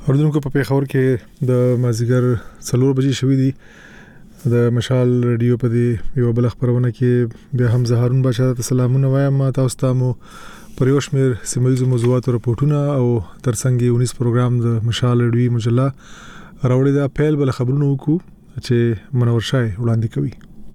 اوردونکو په پیښور کې د مازیګر 4 بجې شوې دي د مشال رادیو په دې یو بل خبرونه کې بیا هم زهرون بچا ته سلامونه وایم تاسو ته مو پر یو شمېر سیمایي موضوعات او رپورټونه او ترڅنګ 19 پروګرام د مشال رادیو مجله راوړي دا پیل بل خبرونه وکړو چې منور شای وړاندې کوي.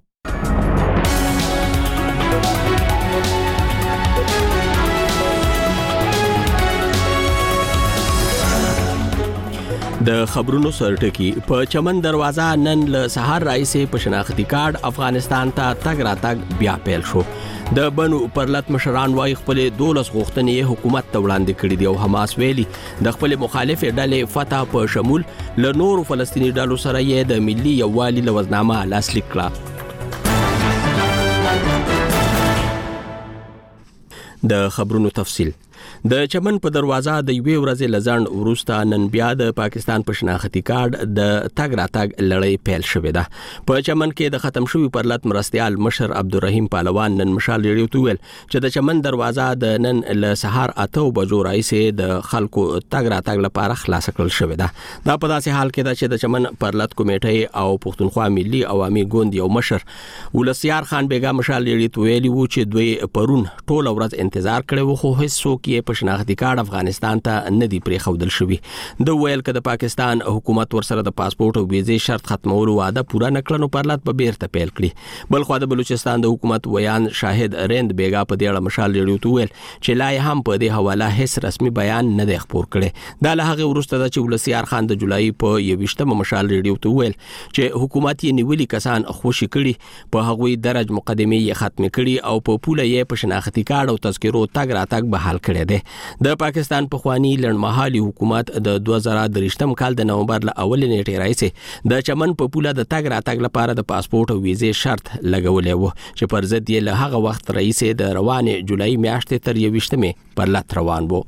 د خبرونو سرټکی په چمن دروازه نن له سهار راځي په شناختی کارت افغانستان ته تګ راتګ بیا پیل شو. د بنو پرلط مشران وايي خپل 12 غوښتنې حکومت ته وړاندې کړې دي او حماس ویلي د خپل مخالف ډلې فتح په شمول له نورو فلسطیني ډلو سره یې د ملي یووالي لوزنامه لاسلیک کړه. د خبرونو تفصیل د چمن په دروازه د یوې ورځې لزان وروسته نن بیا د پاکستان په شناختی کارت د تګ راتګ لړۍ پیل شوې ده. په چمن کې د ختم شوی پرلط مرستيال مشر عبدالرحیم پهلوان نن مشال ریډیو ته ویل چې د چمن دروازه د نن له سهار 8 بجو راځي د خلکو تګ راتګ لپاره خلاص کړل شوې ده. دا په داسې حال کې ده چې د چمن پرلط کمیټې او پښتونخوا ملي عوامي ګوند یو مشر ولسیار خان بیگا مشال ریډیو ته ویلي وو چې دوی پرون ټول ورځ انتظار کړو خو هیڅوک یې په شناختی کارت افغانستان ته نه دی پرې خودل شوی. د ویل ک د پاکستان حکومت ورسره د پاسپورت او ویزې شرط ختمولو وعده پوره نکړنو پرلط په بیرته پیل کړی. بل خو د بلوچستان د حکومت ویان شاهد رند بیگا په دې اړه مشال ریډیو ته ویل چې لا هم په دې حواله هیڅ رسمي بیان نه دی خبر کړی. دا له هغه وروسته چې ولسیار خان د جولای په 28 مشال ریډیو ته ویل چې حکومت یې نیولي کسان خوشی کړي په هغوی درج مقدمه یې ختم کړي او په پوله یې په شناختی کارت او تذکرو تګ راتګ بحال کړی دی. د پاکستان په خواني لړمحالي حکومت د 2023 کال د نومبر له اول نیټې راځي د چمن په پوله د تګ راتګ لپاره د پاسپورت او ویزې شرط لګولې و چې پر ضد یې له هغه وخت راځي د روانې جولای میاشتې تر 28 پرلط روان وو.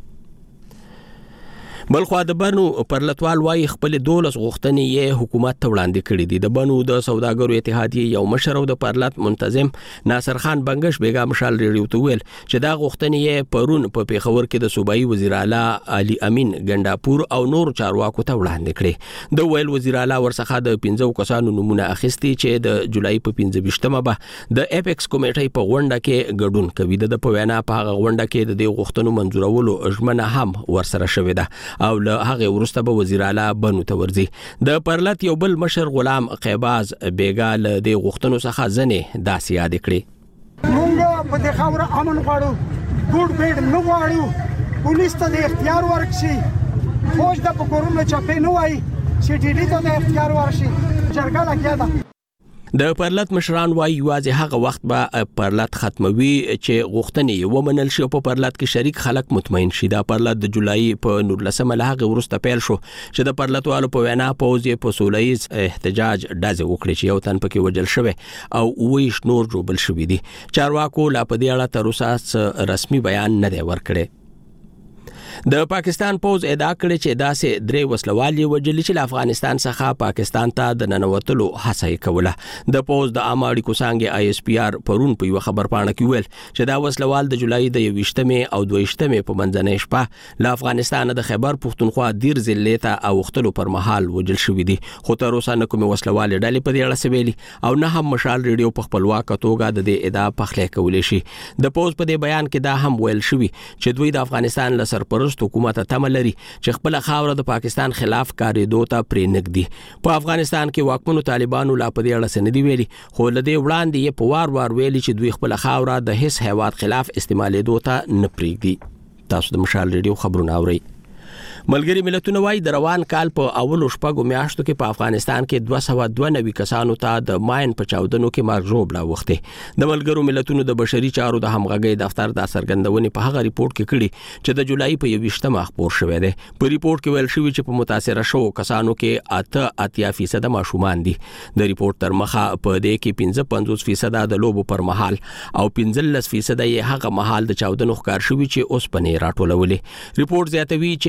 بل خو د بنو پرلطوال وايي خپل 12 غوښتنې یې حکومت ته وړاندې کړې دي. د بنو د سوداګرو اتحادیه یو مشر او د پرلط منتظم ناصر خان بنگش بیگا مشال ریډیو ته ویل چې دا غوښتنې یې پرون په پیښور کې د صوبایي وزیر اعلی علي امین ګنداپور او نور چارواکو ته وړاندې کړې. د ویل وزیر اعلی ورڅخه د 15 کسانو نمونه اخیستي چې د جولای په 15مه به د اپیکس کمیټې په غونډه کې ګډون کوي. د پوینا په هغه غونډه کې د دې غوښتنو منزورولو ژمنه هم ورسره شوې ده او له هغه وروسته به وزیر اعلی بنو ته ورځي. د پرلط یو بل مشر غلام قیباز بیگا له دې غوښتنو څخه ځنې داسې یاد کړي. موږ په دې خاور امن غواړو، ګوډ بیډ نه غواړو، پولیس ته د اختیار ورکړي، فوج د پکورونو چپې نه وای چې ډیډي ته د اختیار ورشي. جرګه لګیا ده. د پرلط مشران وايي یوازې هغه وخت به پرلط ختموي چې غوښتنې ومنل شي او په پرلط کې شریک خلک مطمئن شي. دا پرلط د جولای په 19 لهغه وروسته پیل شو چې د پرلطوالو په وینا پوز یې په سولهیز احتجاج ډزې وکړي چې یو تن پکې وجل شوی او 28 نور جوړ شوي دي. چارواکو لا په دې اړه تر اوسه رسمي بیان نه دی ورکړی. د پاکستان پوز ادعا کړې چې داسې درې وسلوالي وجلي چې افغانستان څخه پاکستان ته د ننوتلو هڅه کوله. د پوز د عامه اړیکو څنګه آی اس پی آر پرون په یو خبر پاڼه کې ویل چې دا وسلوال د جولای د 28 او 22 په منځنۍ شپه له افغانستان د خیبر پښتونخوا دیر ضلع ته اوختلو پر مهال وجل شوې دي. خو تر اوسه نه کومه وسلوال ډلې په دې اړه سویلي او نه هم مشال ریډیو په خپلواک توګه د دې ادعا پخلی کولې شي. د پوز په دې بیان کې دا هم ویل شوی چې دوی د افغانستان له سرپرست حکومت ته لري چې خپل خاور د پاکستان خلاف کاریدو ته پرې نګدي. په افغانستان کې واکمنو طالبانو لا په دې اړه سندې ویلي خو لدې وړاندې یې په وار ویلي چې دوی خپل خاور د هیڅ هیواد خلاف استعمالېدو ته نه پرېږدي. تاسو د مشال ریډیو خبرونه اورئ. ملګری ملتونه وايي د روان کال په اولو شپږو میاشتو کې په افغانستان کې 292 کسانو ته د ماین په چاودنو کې مرګ ژوبله وخته. د ملګرو ملتونو د بشري چارو د همغږي دفتر د سرګندونې په هغه ریپورت کې کړي چې د جولای په 28 خبر شوې ده. په ریپورت کې ویل شوی چې په متاثره شو کسانو کې 80% ماشومان دي. د ریپورت تر مخه په دې کې 55% د لوبو پر مهال او 15% یې هغه مهال د چاودنو ښکار شوی چې اوس پنې راټولولې. ریپورت زیاتوي چې د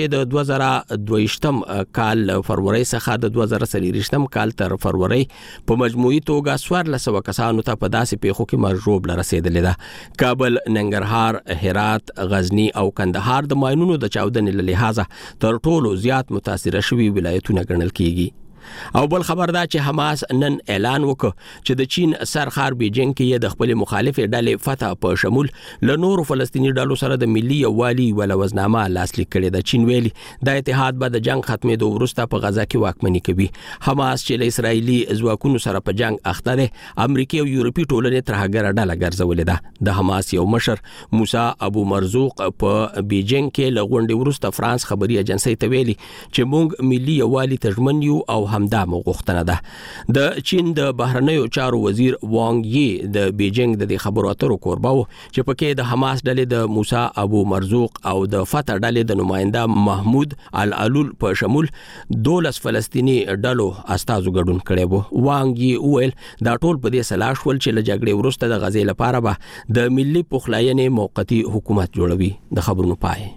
2022 کال فروری څخه د 2023 کال تر فروری په مجموعي توګه 1400 کسانو ته په داسې پیښو کې مرجوب رسیدلې ده. کابل، ننګرهار، هرات، غزنی او کندهار د ماینونو د چاودنې له لحاظه تر ټولو زیات متاثر شوي ولایتونه ګڼل کیږي. او بل خبر دا چې حماس نن اعلان وکړ چې د چین سرخار بیجینګ کې د خپل مخالف ډلې فتح په شمول له نورو فلسطینی ډلو سره د ملي یووالي ولوزنامه لاسلیک کړې ده. چین ویلي د اتحاد به د جنگ ختمېدو وروسته په غزا کې واکمني کوي. حماس چې له اسرایلی ځواکونو سره په جنگ اخته ده، امریکای او یورپی ټولنې ترهګر ډله ګرځولې ده. د حماس یو مشر موسی ابو مرزوق په بیجینګ کې له غونډې وروسته فرانس خبري ایجنسی ته ویلي چې موږ ملي یووالي تضمن یو او همدا مغوښتنه ده. د چین د بهرنیو چارو وزیر وانګ یی د بیجینګ د خبرو اترو کوربه و چې پکې د حماس ډلې د موسی ابو مرزوق او د فتح ډلې د نماینده محمود العلول په شمول 12 فلسطینی ډلو استازو ګډون کړي وو. وانګ یی ویل دا ټول په دې سلاش ول چې له جګړې وروسته د غزې لپاره به د ملي پخلاینې موقتی حکومت جوړوي. د خبرونو پای.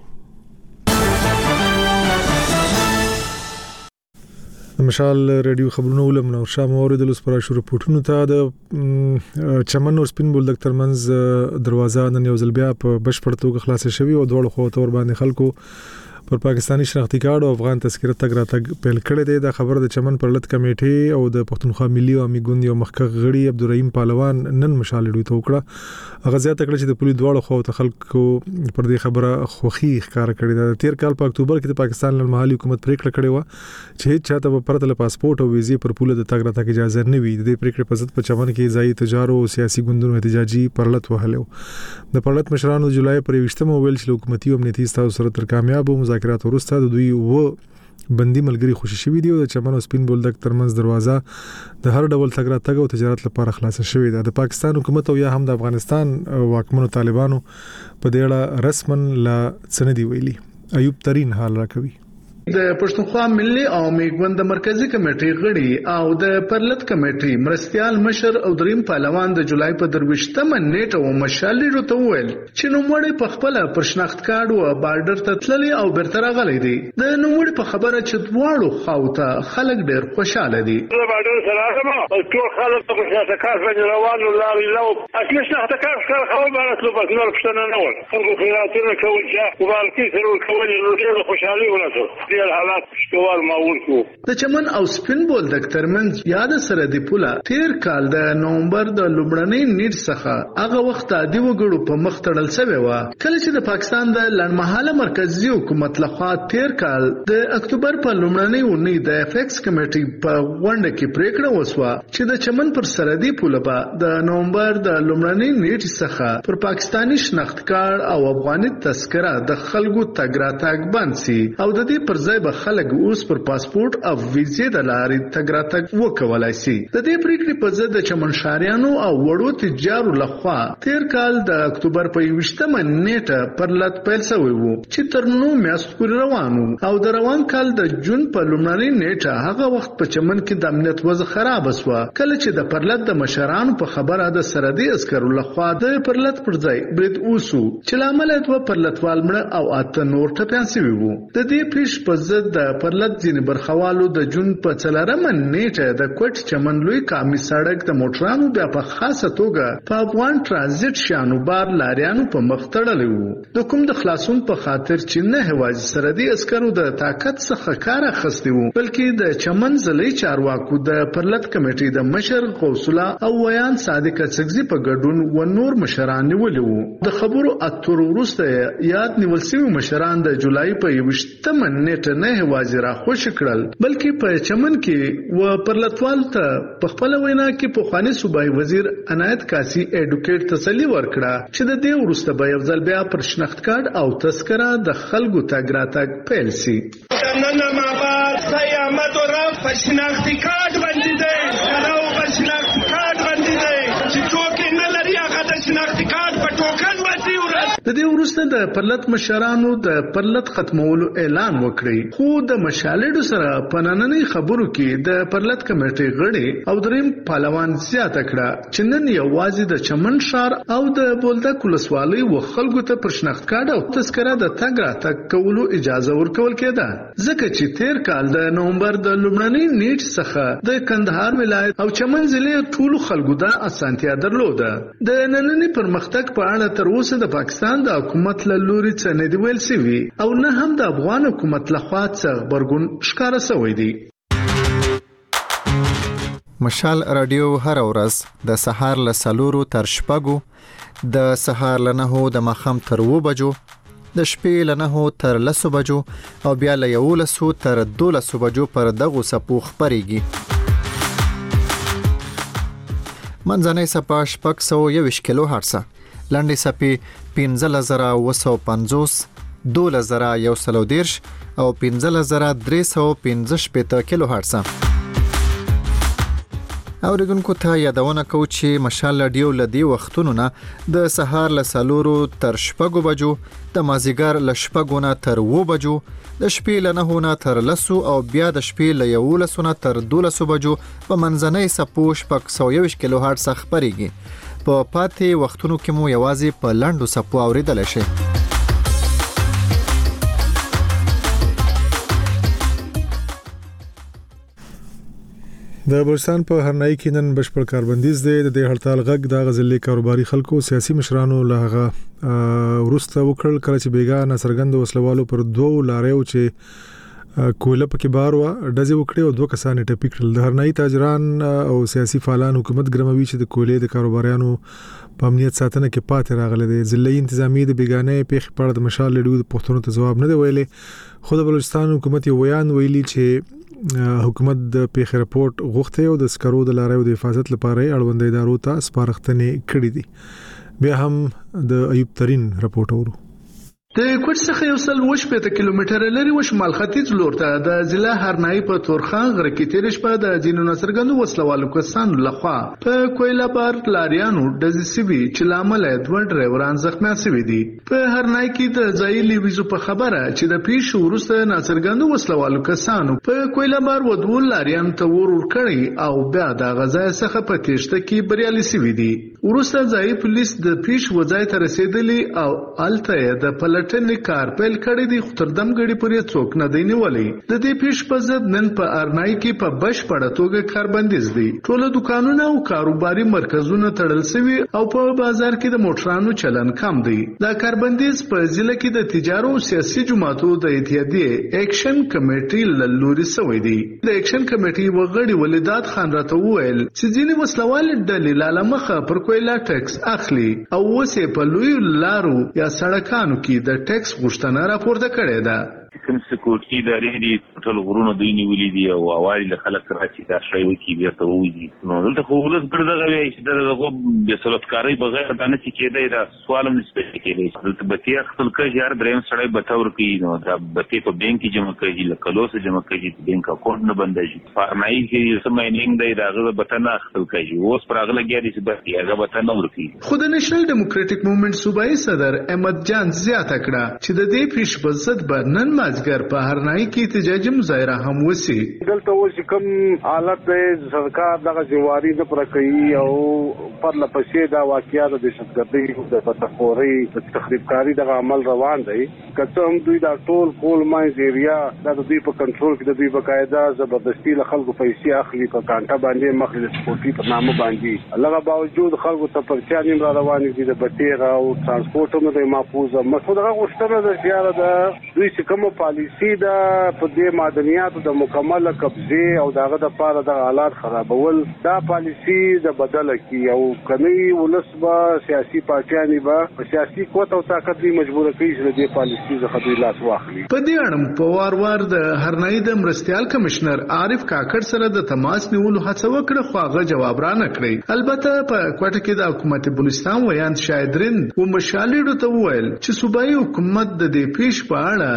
مشال ریډیو خبرونه ولم نو شام اوریدل اوس پر شروع رپورټونو ته د چمن او سپین بولدک ترمنځ دروازه نن یو ځل بیا په بشپړ توګه خلاص شوی او دوړ خو تور باندې خلکو پر پاکستانی شناختی کارت او افغان تذکره تګ راتګ پیل کړی دی. د خبر د چمن پرلط کمیټې او د پښتونخوا ملي او عامي ګوند یو مخکښ غړي عبدالرحیم پهلوان نن مشال ریډیو ته وکړه. هغه زیاته کړه چې د پولیس دوړ خو ته خلکو پر دې خبره خوخي ښکار کړی دی. تیر کال په اکتوبر کې د پاکستان محلي حکومت پریکړه کړې و چې هیڅ چاته په پرته له پاسپورت او ویزې پر پوله د تګ راتګ اجازه نه وي. د دې پریکړې په ضد په چمن کې ځایي تجارو او سیاسي ګوندونو احتجاجي پرلط وهلو. د پرلط مشرانو د جولای پر 20 ویل چې حکومتي او امنیتي ستاسو سره تر کامیاب مذاکرات وروسته د دوی و بندي ملګری خوشی شوی دی او د چمن او سپین بولدک ترمنځ دروازه د هر ډول تګ راتګ او تجارت لپاره خلاص شوې ده. د پاکستان حکومت او یا هم د افغانستان واکمنو طالبانو په دې اړه رسمن لا سندي ویلي. ایوب ترين حال راکوي. د پښتونخوا ملي او عامي ګوند مرکزی کمیټې غړي او د پرلط کمیټې مرستيال مشر او دریم پهلوان د جولای په 23مه نیټه او مشالي روته ویل چې نوموړی په خپل پرشناخت کارت او بارډر ته تللی او بیرته راغلی دی. د نوموړي په خبره چې دواړو خواته خلک ډېر خوشاله دي. د بارډر سره ما ټول خلک په شناخت کارت باندې روانو لاري لو اصلي شناخت کارت ښکار خو باندې څه بس نور پښتنه نه ول خلکو خیراتونه کول چې مبارکي سره کول نو ډېر خوشالي وناسو. حالات شوال ماول کو د چمن او سپین بولدک ترمنځ یاد سره دی پوله تیر کال د نومبر د لومړنۍ نیټ څخه هغه وخت عادي وګړو په مخ تړل شوی و کله چې د پاکستان د لړمحاله مرکزی حکومت لخوا تیر کال د اکتوبر په لومړنۍ اونۍ د افیکس کمیټې په غونډه کې پریکړه وسوه چې د چمن پر سرحدي پوله به د نومبر د لومړنۍ نیټ څخه پر پاکستانی شناخت کارت او افغاني تذکره د خلکو تګ راتګ بند سي او د دې پر ځای خلک اوس پر پاسپورت او ویزې د لارې تګ راتګ وکولای شي. د دې پریکړې په ضد د چمنشاریانو او وړو تجارو لخوا تیر کال د اکتوبر په 20مه نیټه پرلط پیل شوی وو چې تر نو میاشتو پورې روانو او د روان کال د جون په لومړنۍ نیټه هغه وخت په چمن کې د امنیت وضع خراب شوه کله چې د پرلط د مشرانو په خبره د سرحدي عسکرو لخوا د پرلط پر ځای برید وسو چې لامل دوه پرلطوال مړه او اته نور ټپيان شوي وو. د دې پیښ په ضد د پرلط ځینې برخوالو د جون په 4مه نیټه د کوټ چمن لوی کامي سړک د موټرانو بیا په خاصه توګه په افغان ترانزیت شانو بار لاریانو په مخ تړلی وو د کوم د خلاصون په خاطر چې نه هوازي سرحدي عسکرو د طاقت څخه کار اخیستی وو بلکې د چمن ځلۍ چارواکو د پرلط کمیټې د مشر غوث الله او ویان صادق اڅکزي په ګډون و نور مشران نیولي وو. د خبرو اترو وروسته یاد نیول شوي مشران د جولای په 20مه نیټه نه هوازي را خوش کړل بلکې په چمن کې و پرلطوال ته په خپل وینا کې پوخانی صوبایي وزیر عنایت کاسی اډوکیټ تسلی ورکړه چې د دې وروسته به یو ځل بیا پر شناخت کارت او تذکره د خلکو تګ راتګ پیل شي. نن ما بعد قیامت را په شناخت کارت باندې دی راو په شناخت کارت باندې دی چې څوک نه لري هغه د شناخت کارت په ټوکن باندې ورته د دې وروسته د پرلط مشرانو د پرلط ختمولو اعلان وکړي، خو د مشالډو سره په نننۍ خبرو کې د پرلط کمیټې غړي او دریم پهلوان زیاته کړه چې نن یوازې د چمن ښار او د بولدک ولسوالۍ و خلکو ته پر شناخت کارت او تذکره د تګ راتګ کولو اجازه ورکول کېده، ځکه چې تیر کال د نومبر د لومړنۍ نیټ څخه د کندهار ولایت او چمن ضلع ټولو خلکو د اسانتیا درلوده. د نننۍ پرمختګ په اړه تر اوسه د پاکستان د حکومت له لوري څه نه دی ویل شوي او نه هم د افغان حکومت لخوا څه غبرګون ښکاره شوی دی. مشال رادیو هر ورځ د سهار له 4 تر 6، د سهار له 9 د ماښام تر 2 بجو، د شپې له 9 تر 10 بجو او بیا له 11 تر 12 بجو پر دغه سپو خبريږي. منځنۍ سپا 621 کیلو هرتز، لنډې سپې 15950، 12130 او 15315 کیلو هرتز. اوریدونکو ته یادونه کوم چې مشال رادیو لدی وختونو نه د سهار له 4 تر 6 بجو، د مازیګر له 6 نه تر 2 بجو، د شپې له 9 نه تر 10 او بیا د شپې له 11 نه تر 12 بجو په منځنۍ سپو 621 کیلو هرتز خبريږي. په پاتې وختونو کې مو یوازې په لاندو سپو اوریدل شي. د بلوچستان په هرنای کې نن بشپړ کاربندیز دی. د دې هړتال غږ د غزلې کاروباري خلکو سیاسي مشرانو له هغه ورسته وکړل کله چې بیګا ناڅرګند وسلوالو پر 2 لاریو چې کوله پکې بار و ډزې وکړي او 2 کسان ټپي کړل. د هرنای تاجران او سیاسي فعالان حکومت ګرموي چې د کولې د کاروباریانو په امنیت ساتنه کې پاتې راغلي دي. ضلعي انتظامی د بیګانې پیښې په اړه د مشال لډو د پښتنو ته جواب نه دی ویلي، خو د بلوچستان حکومت یو بیان ویلي چې حکومت د پیښې رپورت غوښته او د سکرو د لاریو د حفاظت لپاره اړوند ادارو ته سپارښتنې کړې دي. بیا هم د ایوب ترين رپورت اورو. د کوټ څخه یو سل 15 کیلومتره لري و شمال ختیځ لور ته د ضلع هرنای په تورخان غره کې تیر شپه د ځینو ناڅرګندو وسلوالو کسانو لخوا په کویلا بار لاریانو د سیبي چې لامل دوه ډرایوران زخمی شوي دي. په هرنای کې د ځای لیویزو په خبره چې د پیښو وروسته ناڅرګندو وسلوالو کسانو په کویلا بار و دوه لاریان ته ورور کړی او بیا د غزا څخه په تېشته کې بریالي شوي دي. وروسته ځای پولیس د پیښو ځای ته رسیدلی او الته د پلټنې کار پیل کړی دی، خو تر دمګړي پورې څوک نه دی نیولی. د دې پیښ په ضد نن په ارنای کې په بشپړه توګه کاربندیز دی. ټول دکانونه او کاروباري مرکزونه تړل شوي او په بازار کې د موټرانو چلن کم دی. دا کاربندیز په ضلع کې د تجارت او سیاسي جماعتونو د اتحادیې اکشن کمیټې له لوري شوی دی. د اکشن کمیټې وغړي ولادت خان راته وویل چې ځینې وسلوال ډلې لاله مخه پر کویلا ټیکس اخلي او وسې په لوی لارو یا سړکانو کې د ټیکس غوښتنه راپورته کړې ده. کوم سکیورټي ادارې دي ټول غرونه دوی نیولې دي او اوایي له خلک راځي دا شی وکي بیا ته وایي نو دلته خو ولس ګرځي غوي چې دغه د سلطکاري بغیر د نه چې کېدای دا سوالم نسبت کېږي. دلته بتیا خپل کې یار دریم سړی بتاور کوي نو دا بتې په بانک کې جمع کوي لکه لوس جمع کوي بانک اکاونټ نه بندېږي. فارمای کې سماینینګ دی داغه بتنه خپل کوي اوس پراغله ګیاري چې بتیا هغه بتنه ورکی. خو د نېشنل ډیموکراټک موومېنټ صوبایي صدر احمد جان زیاته کړه چې د دې پیښ په ضد به نن مازګر په هرنای کې احتجاجي مظاهره هم وسی. دلته اوس کوم حالت د سرکار دغه جواری نه پر کوي او پر لپسې دا واقعیات د دهشتګردۍ د فتحوري د تخریبکاری دغه عمل روان دی. کله هم دوی دا ټول کول ماینز ایریا د دوی په کنټرول کې د دوی بقاعده زبردستی له خلکو پیسې اخلي په کانټا باندې مخې د سپورټي په نامه باندې. هغه باوجود خلکو ته پرچا نیم را روان دي د بټیر او ترانسپورټ هم د محفوظه مخه دغه غوښتنه د زیاده د دوی کوم پالیسی دا په دې معدنیاتو د مکمله قبضه او دغه د پاره د حالات خرابول دا پالیسی د بدل کی او کني ولسبه سیاسي پارټیانی به سیاسي قوت او طاقت دی مجبور کوي چې دې پالیسی د خدمات واخلي. په دې اړه په وار د هرنای د مرستيال کمشنر عارف کاکړ سره د تماس نیولو هڅه وکړه خو هغه جواب را نه کړی. البته په کوټه کې د حکومت بلوچستان ویان شایدرین و مشالډو ته وویل چې صوبایي حکومت د دې پیښ په اړه د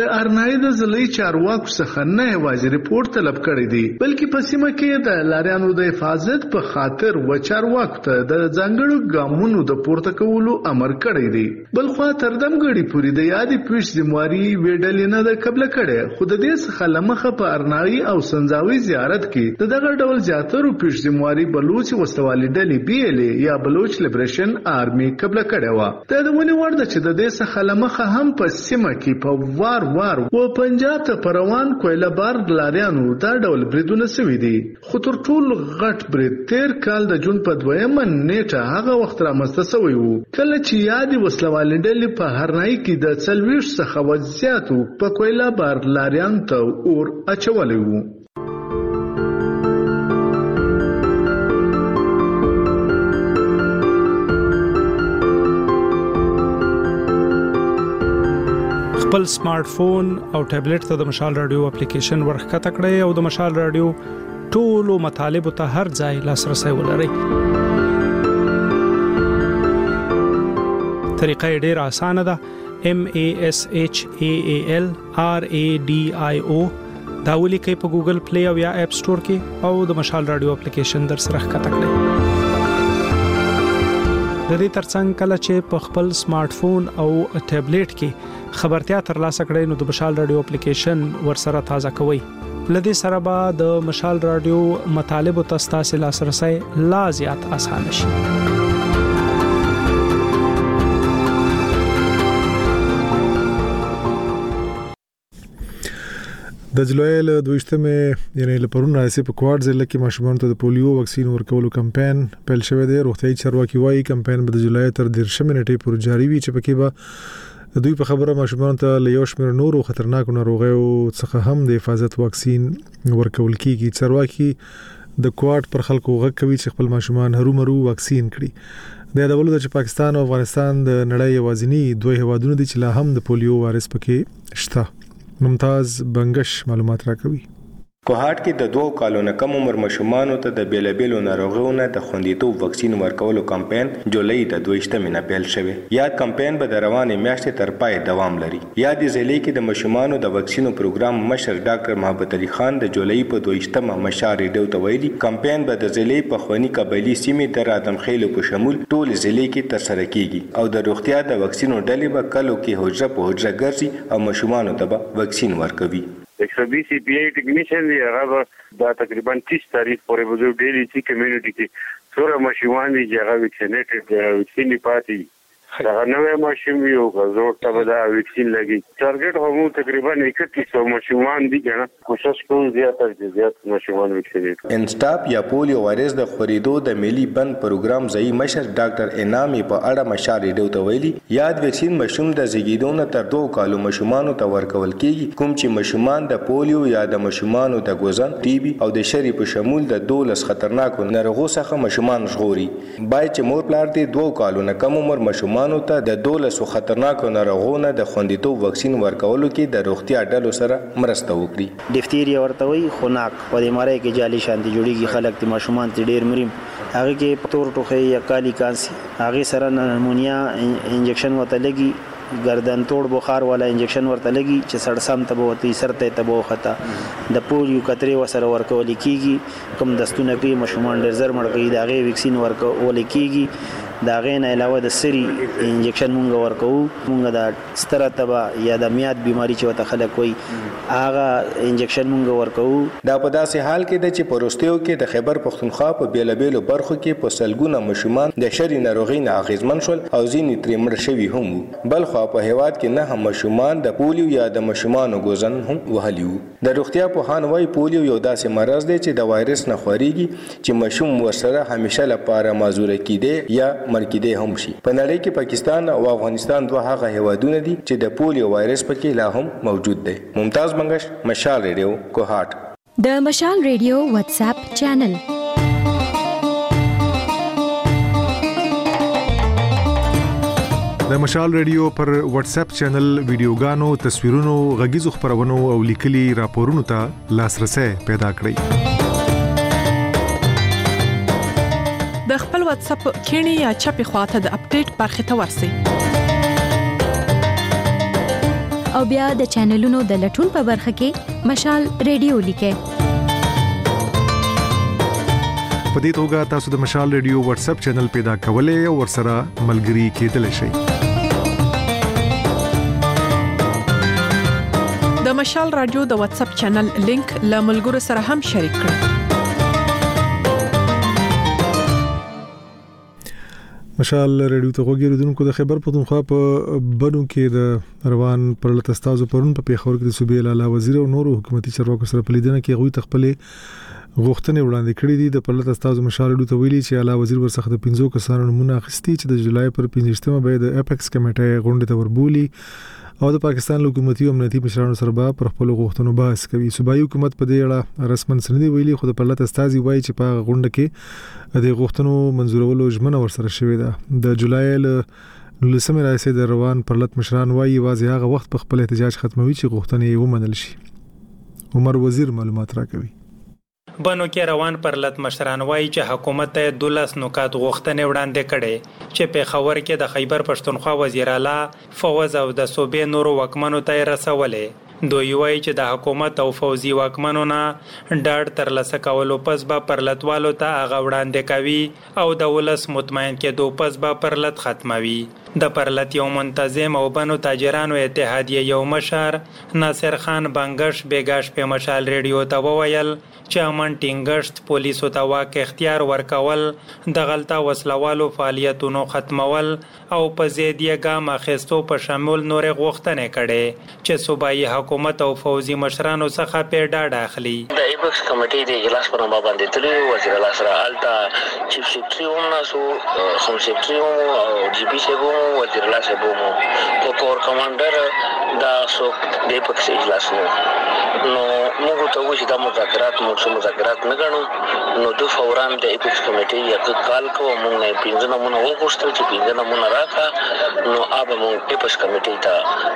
د ارنای د ځلې چارواکو څخه نه یوازې ریپورت طلب کړی دی بلکې په سیمه کې د لاریانو د حفاظت په خاطر و چارواکو ته د ځانګړو ګامونو د پورته کولو امر کړی دی. بل خو تر دمګړي پوری د یادې پیښ ذمہواری ویډل نه د قبل کړي خو د دې څخه لمخه په ارنای او سنځاوي زیارت کې دغه ډول زیاترو پیښ ذمہواری بلوچ وسوالې ډلې بیلې یا بلوچ لیبریشن آرمي قبل کړي و. د ونی ورده چې د دې څخه لمخه هم په سیمه کې په وار و پنجاب ته پروان کویله بار لاریانو دا ډول بریدونه سوي دي. خو تر ټولو غټ برید تیر کال د جون په 2 نیټه هغه وخت رامنځته شوی و کله چې یادې وسلوالې ډلې په هرنای کې د 40 څخه زیاتو په کویله بار لاریان ته اور اچولې وو. خپل سمارټ فون او ټابلیټ ته د مشال رادیو اپلیکیشن ورخکته کړئ او د مشال رادیو ټولو مطالب ته هر ځای لاسرسي ولرئ. طریقه ډیره اسانه ده. MASHAAL RADIO دا ولیکئ په ګوګل پلی او یا اپ سٹور کې او د مشال رادیو اپلیکیشن در سره ښکته کړئ. د دې ترڅنګ کله چې په خپل سمارټ فون او ټابلیټ کې خبرتیا ترلاسه کړئ نو د مشال رادیو اپلیکیشن ورسره تازه کوئ. لدې سره به د مشال رادیو مطالب او تاسو لاسرسي لا زیات آسان شي. د جولای له 22مې یعنی له پرون راځي په کوارډ ضلع کې ماشومانو ته د پولیو واکسین ورکولو کمپاین پیل شوی دی. روغتیايي چارواکي وايي کمپاین به د جولای تر 13 نیټې پورې جاری وي چې پکې به دوی په خبره ماشومانو ته له یو شمېر نورو خطرناکو ناروغیو څخه هم د حفاظت واکسین ورکول کیږي. چارواکي د کوارډ پر خلکو غږ کوي چې خپل ماشومان هرومرو واکسین کړي. د یادولو چې پاکستان او افغانستان د نړۍ یوازینی دوه هیوادونه دي چې لا هم د پولیو وایرس پکې شته. ممتاز بنگش معلومات راکوي. کوهاټ کې د 2 کالونو کم عمر ماشومانو ته د بیلابیلو ناروغیو نه د خوندیتوب واکسین ورکولو کمپاین جولای د 22مې نه پیل شوی. یاد کمپاین به د روانې میاشتې تر پای دوام لري. یاد ضلع کې د ماشومانو د واکسینو پروګرام مشر ډاکټر محمد علي خان د جولای په 22مه مشال ریډیو ته ویلي کمپاین به د ضلع په خواني قبایلی سیمې تر ادمخیلو په شمول ټول ضلع کې ترسره کیږي او د روغتیا د واکسینو ډلې به کلو کې حجره په حجره ګرځي او ماشومانو ته به واکسین ورکوي. 120 CPI ټیکنیشن دی هغه دا تقریبا 30 تاریخ پورې وځو ډیلی چې کمیونټي کې څوره ماشومان دي چې هغه ویکسینیټډ ویکسین پاتې هغه نوې ماشوم یو غوړ ته به دا ویکسین لګي. ټارګټ هم تقریبا 3100 ماشومان دي کنه کوشش کوو زیات ماشومان ویکسینیټ. انسټاپ یا پولیو وایرس د خوريدو د ملي بند پروګرام ځای مشر ډاکټر انامي په اړه مشال ریډیو ته ویلي یاد ویکسین ماشوم د زیږیدو نه تر 2 کالو ماشومانو ته ورکول کیږي کوم چې ماشومان د پولیو یا د ماشومانو د ګوزن ټي بي او د شری په شمول د 12 خطرناکو ناروغیو څخه ماشومان ژغوري. باید چې مور پلار دې 2 کالو نه کم عمر ماشومان ته د 12 خطرناکو ناروغیو نه د خوندیتوب واکسین ورکولو کې د روغتیا ډلو سره مرسته وکړي. ډیفتیریا ورته وي خناق په دې مارای کې جالي شانتي جوړیږي خلک د ماشومان ته ډیر مریم هغه کې پتور ټوخی یا کالی کانسي هغه سره نمونیا انجکشن وته لګي گردن توڑ بخار والا انجکشن ورته لګي چې سړسام ته بوتي سرته ته بوخته د پولیو کتري وسره ورکول کیږي کوم دستونه کې ماشومان ډیر زر مړ کوي دا غي ویکسین ورکول کیږي. دا غین علاوه د سری انجکشن مونږ ورکو مونږ د ستره تبا یا د میاد بیماری چې وته خلک وي هغه انجکشن مونږ ورکو. دا په داسې حال کې د چې پروستیو کې د خیبر پختونخوا په بیلابیلو برخو کې په سلګونه ماشومان د شری ناروغي نه اغیزمن شول او ځینې ترې مړ شوي هم بل خو په هیواد کې نه هم ماشومان د پولیو یا د ماشومانو ګوزن هم وهلیو. د روغتیا په هان وای پولیو یو داسې مرض دی چې د وایرس نه خوريږي چې ماشوم ورسره همیشه لپاره معذور کیده یا مرکیده هم شي. په نړۍ کې پاکستان او افغانستان دوه هغه هیوادونه دي چې د پولیو وایرس پکې لا هم موجود دی. ممتاز بنگش مشال ریډیو کوهاټ. د مشال ریډیو واتس اپ چینل د مشال ریډیو پر واتس اپ چینل ویډیوګانو تصویرونو غږیزو خبرونو او لیکلي راپورونو ته لاسرسي پیدا کړئ. د خپل واتس اپ کینی یا چپی خواته د اپډیټ برخه ته ورسئ. او بیا د چینلونو د لټون په برخه کې مشال ریډیو لیکه. په دې توګه تاسو د مشال ریډیو واتس اپ چینل پیدا کولای او ورسره ملګري کېدلی شئ. د مشال رادیو د واتس اپ چینل لینک له ملګرو سره هم شریک کړئ. مشال ریډیو ته وګورئ د خیبر پختونخوا په بنو کې د روان پرلط استادو پرون په پیښور کې د صوبې اعلی وزیر او نورو حکومتي چارواکو سره په لیدنه کې غوي تخپلې غوښتنې وړاندې کړې دي. د پرلط استادو مشال ریډیو ته ویلي چې اعلی وزیر ورڅخه د 15 کسانو نمونه اخیستي چې د جولای پر 15مه به د اپیکس کمیټې غونډه ته وربولي او د پاکستان حکومتي او امنیتي مشرانو سره به پر خپل غوښتنو بحث کوي. صوبایي حکومت په دې اړه رسمن سندې ویلي خو د پرلط استادي وایي چې په غونډه کې د غوښتنو منزورولو ژمنه ورسره شوې ده. د جولای له 19مه راځي د روان پرلط مشران وایي واځي هغه وخت په خپل احتجاج ختموي چې غوښتنې ومنل شي. عمر وزیر معلومات راکوي. بنو کې روان پرلط مشران وایي چې حکومت ته 12 نکات غوښتنې وړاندې کړي چې په خبر کې د خیبر پښتونخوا وزیر اعلی فوز او د صوبې نورو وکمنو ته رسولې. دوی وایي چې د حکومت او فوزي وکمنو نه ډاډ ترلاسه کولو پس به پرلطوالو ته هغه وړاندې کوي او د ولس مطمئن کېدو پس به پرلط ختموي. د پرلط یو منتظم او بنو تاجرانو اتحادیه یو مشر ناصر خان بنگش بیگاش په مشال ریډیو ته وویل چې امن ټینګښت پولیسو ته واک اختیار ورکول د غلطه وسلوالو فعالیتونو ختمول او په زیدیه ګام اخیستو په شامل نور غوښتنې کړي چې صوبایي حکومت او فوزي مشرانو څخه په ډاډ اخلي. د ایبکس کمیټې د اجلاس پر مبا باندې تللی وزیر اعلی سره التا چیف سیکریټری هم ناسو هم سیکریټری او جی پی سیبو وزیر اعلی سیبو کو کور کمانډر دا سو د ایبکس اجلاس نو موږ ته وښه د مذاکرات نه غنو نو د فوران د ایبکس کمیټې یو کال کو موږ نه 15 نمونه وغوښتل چې 15 نمونه راکا نو اوب موږ ایبکس کمیټې ته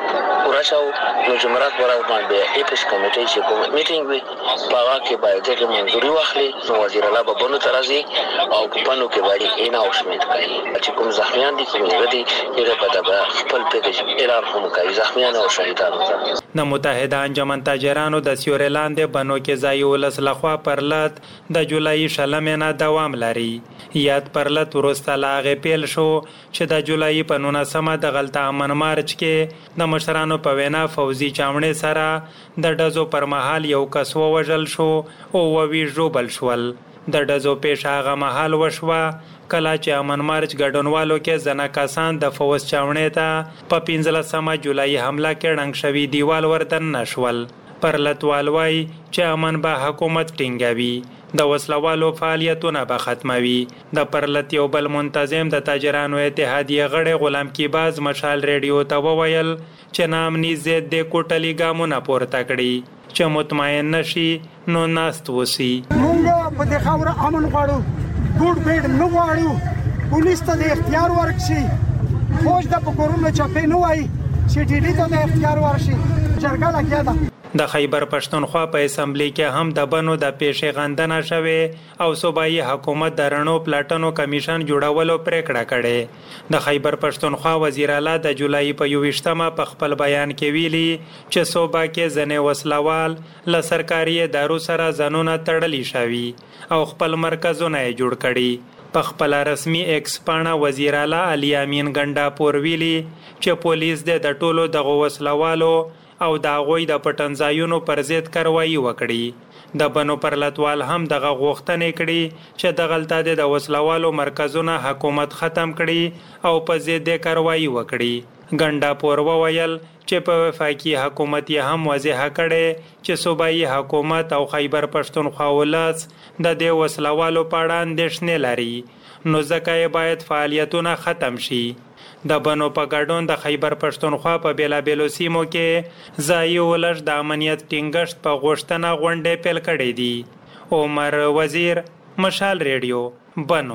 ورشاو نو جمعرات ورځ باندې ایبکس کمیټې چې کوم میټینګ وي باغ کې باید د منځوري واخلي نو وزیر اعلی به بنو ترازي او بنو کې باندې اینا اوسمت کوي چې کوم زخمیان دي کوم غدي یې په دغه خپل پیج اعلان هم کوي زخمیان او شهیدانو ته. د متحده انجمن تاجرانو د سیورلاند بنو کې ځای ولس لخوا پرلط د جولای شلمه نه دوام لري. یاد پرلط ورسته لاغه پیل شو چې د جولای په 19مه د غلطه امن مارچ کې د مشرانو په وینا فوزي چاوڼې سره د ډزو پر مهال یو کس ووژل شو او وی ژوبل شول. د ډزو پیښه هغه مهال وشوه کله چې امن مارچ ګډونوالو کې ځنه کسان د فوز چاوڼې ته په 15مه جولای حمله کې ړنګ شوی دیوال وردن نشول. پرلطوال وایي چې امن به حکومت ټینګوي د وسلوالو فعالیتونه به ختموي. د پرلط یو بل منتظم د تاجرانو اتحادیه غړي غلام کیباز مشال ریډیو ته وویل چې نامني زید د کوټلی ګامونه پورته کړي چې مطمئن نشي نو ناست وسی. موږ په دې خاور امن غواړو ګوډ بیډ نه غواړو پولیس ته د اختیار ورکشي فوج د پکورونو چپې نه وای چې ډیډي ته د اختیار ورشي جرګه لګیا ده. د خیبر پښتونخوا په اسمبلی کې هم د بنو د پیښې غندنه شوه او صوبایي حکومت د رڼو پلاټونو کمیشن جوړولو پریکړه کړې. د خیبر پښتونخوا وزیر اعلی د جولای په 28مه په خپل بیان کې ویلي چې صوبا کې ځنې وسلوال له سرکاري ادارو سره ځانونه تړلي شوي او خپل مرکزونه جوړ کړي. په خپل رسمي ایکس پاڼه وزیر اعلی علي امین ګنڈاپور ویلي چې پولیس د ټولو دغه وسلوالو او د غوی د پټنځایونو پر ضد کاروایی وکړي. د بنو پرلطوال هم دغه غوښتنې کړي چې د غلطه د وسلوالو مرکزونه حکومت ختم کړي او په ضد کاروایی وکړي. ګنڈاپور وویل چې په وفاقي حکومت یې هم واضح کړي چې صوبایي حکومت او خیبر پښتونخوا ولس د دې وسلوالو په اړه اندېښنې لري نو ځکه باید فعالیتونه ختم شي. د بنو په ګډون د خیبر پښتونخوا په بیلابیلو سیمو کې ځایي ولش د امنیت ټینګښت په غوښتنه غونډې پیل کړې دي. عمر وزیر مشال ریډیو بنو.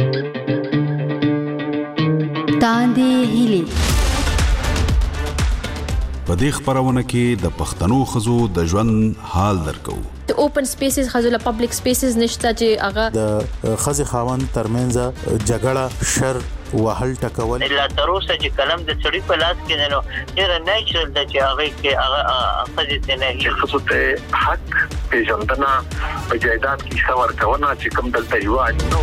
تاندې هیلي په دې خبرونه کې د پښتنو خزو د ژوند حال درکو. د اوپن سپیسز خزو له پبلک سپیسز نشته چې هغه د خزي خاوند ترمنځ جګړه شر وهل ټکول لا تر اوسه چې کلم د سړي په لاس کې نو ډېر نیچرل د چې هغه کې هغه خځې نه چې خصوصي حق پیژندنه په جایداد کې څور کونه چې کوم دلته یو نو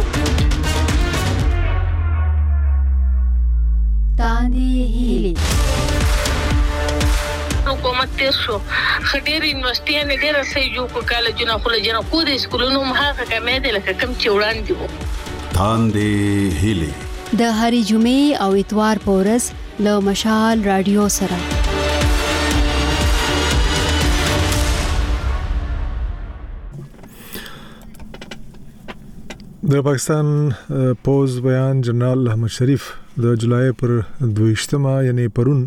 تاندې هیلې حکومت تیر شو خډیر یونیورسيټي نه ډیر سې جو کو کالجونه خو له جنا کو د سکولونو مخه کمې دي لکه کم چې وړاندې وو تاندې هیلې د هرې جمعې او اتوار په ورځ له مشال رادیو سره د پاکستان پوز بیان جنرال احمد شریف د جولای پر 22 یعنی پرون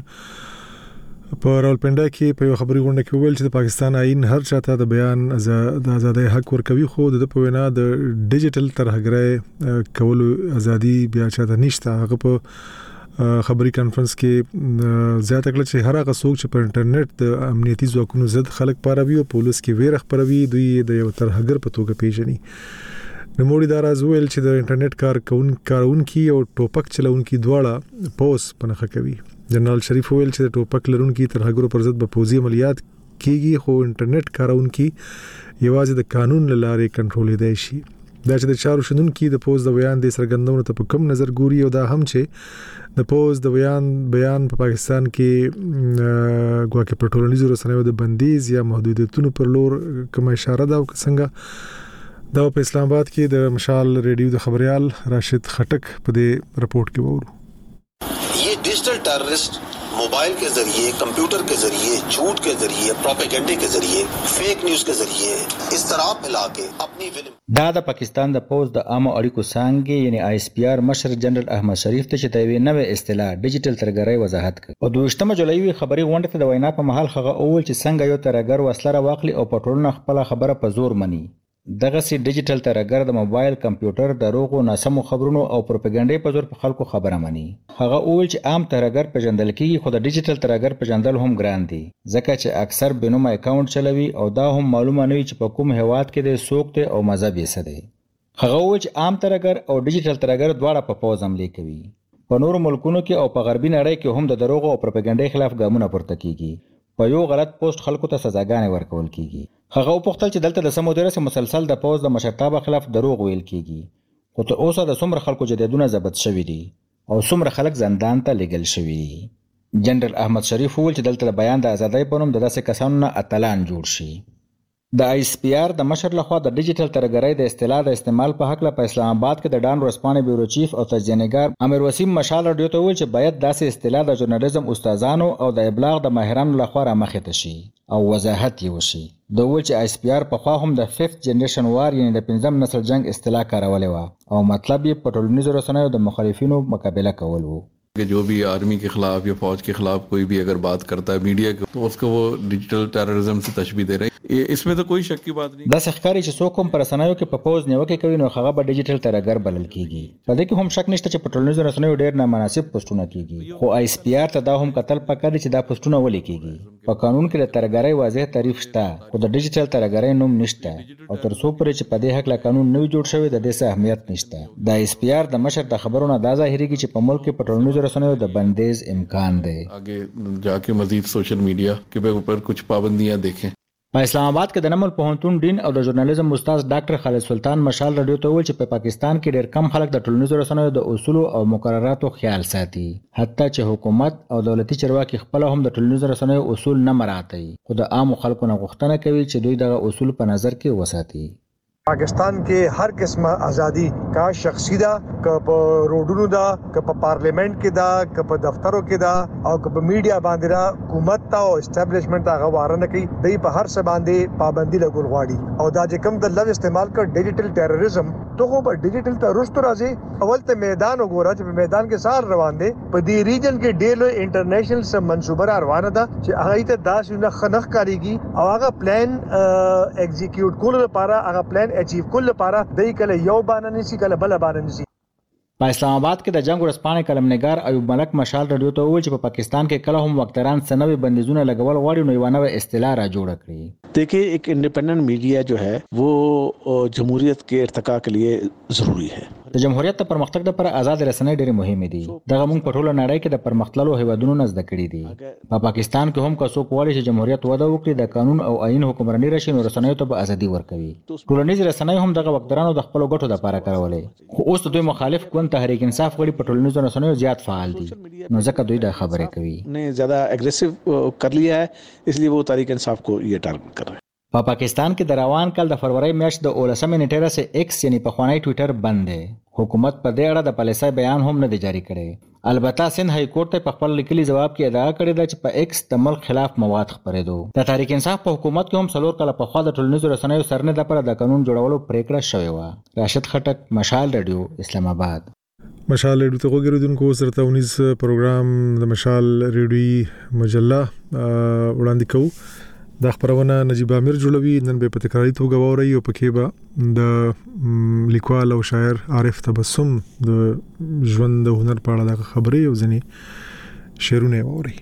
په راولپنډا کې په خبري غونډه کې ویل چې د پاکستان آئین هر چاته د بیان د ازادۍ حق ورکوي خو د په وینا د ډیجیټل ترهګرۍ کولو ازادي بیا چاته نشته. هغه په خبري کانفرنس کې زیاته کړل چې هر هغه څوک چې په انټرنیټ د امنیتي ځواکونو ضد خلک پاروي او پولیس کې ویره خبروي دوی د یو ترهګر په توګه پیژني. نموړي دا راز ویل چې د انټرنیټ کارونکي او ټوپک چلونکي دواړه پوس پنهخه کوي. جنرال شریف ویل چې د ټوپک لرونکي ترهګرو پر ضد به پوځي عملیات کیږي خو انټرنیټ کارونکي یوازې د قانون لارې کنټرول دی شي. دا چې د چارو شندونکو د پوز د بیان د سرګندونو ته په کوم نظر ګوري او دا هم چې د پوز د بیان په پاکستان کې ګواکې په ټولنیزو رسنیو د بندیز یا محدودیتونو پر لور کوم اشاره ده او څنګه دا په اسلام آباد کې د مشال ریډیو د خبريال راشد خټک په دې رپورت کې وورو. ये digital terrorist mobile के जरिए कंप्यूटर के जरिए झूठ के जरिए प्रोपेगेंडे के जरिए फेक न्यूज के जरिए इस तरह फैला के अपनी دا د پاکستان د پوز د عامه اړیکو څانګې یعنی آی اس پی آر مشر جنرال احمد شریف ته چې د یوې نوې اصطلاح ډیجیټل ترهګرۍ وضاحت کړ. او 22 جولای خبري غونډه ته د وینا په محل خغه اول چې څنګه یو ترهګر وسله واخلي او پټرول خپل خبره په زور مني. دغه سي ډیجیټل ترهګر د موبایل کمپیوټر دروغ او ناسمو خبرونو او پروپاګاندا په زور په خلکو خبره مني. هغه اول چې عام ترهګر پیژندل کیږي خو د ډیجیټل ترهګر پیژندل هم ګران دي ځکه چې اکثر بنوم اکاونټ چلوي او دا هم معلومه نه وي چې په کوم هواد کې د سوکته او مذهب یې څه دی. هغه ول چې عام ترهګر او ډیجیټل ترهګر دواړه په پوز حمله کوي. په نورو ملکونو کې او په غربي نړۍ کې هم د دروغ او پروپاګاندا خلاف ګامونه پورته کیږي. په یو غلط پوسټ خلکو ته سزاګانې ورکول کیږي. هغه په خپل چې دلته د سمودره سره مسلسل د پوز د مشرتابه خلاف دروغ ویل کیږي. خو ته اوسه د څومره خلکو جديدونه ضبط شوي دي او څومره خلک زندان ته لګل شوي دي. جنرال احمد شریف وویل چې دلته د بیان د ازادۍ په نوم د داسې کسانو نه اتلان جوړ شي. د آی اس پی آر د مشر لخوا د ډیجیټل ترهګرۍ د اصطلاح د استعمال په حق له په اسلام آباد کې د ډان ورسپانې بیورو چیف او تجزیه‌نګار امیر وسیم مشال رادیو ته ویل چې باید داسې اصطلاح د ژورنالیزم استادانو او د ابلاغ د ماهرانو لخوا رامخې ته شي او وضاحت یې وشي. د ویل چې آی اس پی آر په خوا هم د 5th جنریشن وار یعنی د 5م نسل جنگ اصطلاح کارولې و او مطلب یې په ټولنیزو رسنیو د مخالفینو مقابله کول و. कि जो भी आर्मी के खिलाफ या फौज के खिलाफ कोई भी अगर बात करता है मीडिया को तो उसको वो डिजिटल टेररिज्म से तशबीह दे रहे हैं. इसमें तो कोई शक की बात नहीं. دا ښکاری چې څوک هم پر رسنیو کې په پوز نیوکه کوي نو هغه به ډیجیټل ترهګر بلل کیږي. په دې کې هم شک نشته چې په ټولنیزو رسنیو ډېر نامناسب پوسټونه کیږي. خو آی اس پی آر ته دا هم کتل پکار چې دا پوسټونه ولې کیږي. په قانون کې د ترهګرۍ واضح تعریف شته خو د ډیجیټل ترهګرۍ نوم نشته او تر څو پورې چې په دې حق لا قانون نه جوړ شوی د دې څه اهمیت نشته. د آی اس پی آر د مشر د خبرونو دا ظاهريږي چې په ملک کې په ټولنیزو رسنیو د بندیز امکان دی. आगे जाके मजीद सोशल मीडिया के ऊपर कुछ पाबंदियां देखें. په اسلام آباد کې د نمل پوهنتون ډین او د ژورنالیزم استاد ډاکټر خالد سلطان مشال رادیو ته ویل چې په پاکستان کې ډېر کم خلک د ټولنیزو رسنیو د اصول او مقرراتو خیال ساتي. حتی چې حکومت او دولتي چارواکي خپل هم د ټولنیزو رسنیو اصول نه مراعاتوي خو د عام خلکو نه غوښتنه کوي چې دوی دغه اصول په نظر کې وساتي. पाकिस्तान के हर किस्म आज़ादी का शख्सी दा कप रोडों दा कप पार्लियामेंट के दा कप दफ्तरों के दा और कप मीडिया बांधरा हुकूमत ता और एस्टेब्लिशमेंट ता गवारा न की दई पर हर से बांधे पाबंदी लगुल वाड़ी और दाजे कम द लव इस्तेमाल कर डिजिटल टेररिज्म तो को पर डिजिटल तररुस्त राजे अवल ते मैदान गोरा जब मैदान के सार रवान दे पदी रीजन के डेलो इंटरनेशनल से मंसूबा रवाना था कि आगे ते दास न खनख करेगी और आगा प्लान एग्जीक्यूट कुल पारा आगा प्लान अचीव कुल पारा दई कले यौ बाननी सी कले बल बाननी सी. په اسلام آباد کې د جنگ ورسپانې کلمنګار ایوب ملک مشال رادیو ته وویل چې په پاکستان کې کله هم وکتران سنوي بندیزونه لګول غواړي نو یو نوې اصطلاح را جوړ کړي. देखिए एक इंडिपेंडेंट मीडिया जो है वो जमहूरियत के इर्तिका के लिए ज़रूरी है. د جمهوریت د پرمختګ لپاره آزاد رسنۍ ډېرې مهمې دي. دغه موږ په ټوله نړۍ کې د پرمختللو هیوادونو نه زده کړي دي. په پاکستان کې هم که څوک غواړي چې جمهوریت وده وکړي، د قانون او آئین حکمراني راشي، نو رسنیو ته به ازادي ورکوي. ټولنیز رسنۍ هم دغه واکدارانو د خپلو ګټو لپاره کارولې، خو اوس د دوی مخالف ګوند تحریک انصاف غړي په ټولنیزو رسنیو زیات فعال دي، نو ځکه دوی دا خبرې کوي. ने ज़्यादा एग्रेसिव कर लिया है, इसलिए वो तहरीक इंसाफ को ये टारगेट कर रहे हैं. په پاکستان کې د روان کال د فروری میاشت د 19 نیټه راځي ایکس یعنی پخوانی ټوئیټر بند دی. حکومت په دې اړه د پالیسۍ بیان هم نه دی جاری کړی. البته سند های کورټ ته په خپل لیکلي جواب کې ادعا کړې ده چې په ایکس د ملک خلاف مواد خپرېدو. د تحریک انصاف په حکومت کې هم څلور کاله پخوا د ټولنیزو رسنیو سرنې لپاره د قانون جوړولو پریکړه شوې وه. راشد خټک، مشال رادیو، اسلام آباد. مشال ریډیو ته وګورئ سره 19 پروګرام د مشال ریډیو مجله وړاندې کوو. دا خبرونه نجیب امیر جوړوي. نن به په تکراري توګه ووري او پکې به د لیکوال او شاعر عارف تبسم د ژوند د هنر په اړه د خبرې او ځنې شعرونه ووري.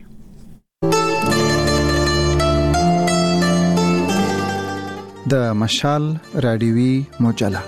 د مشال رادیوي مجله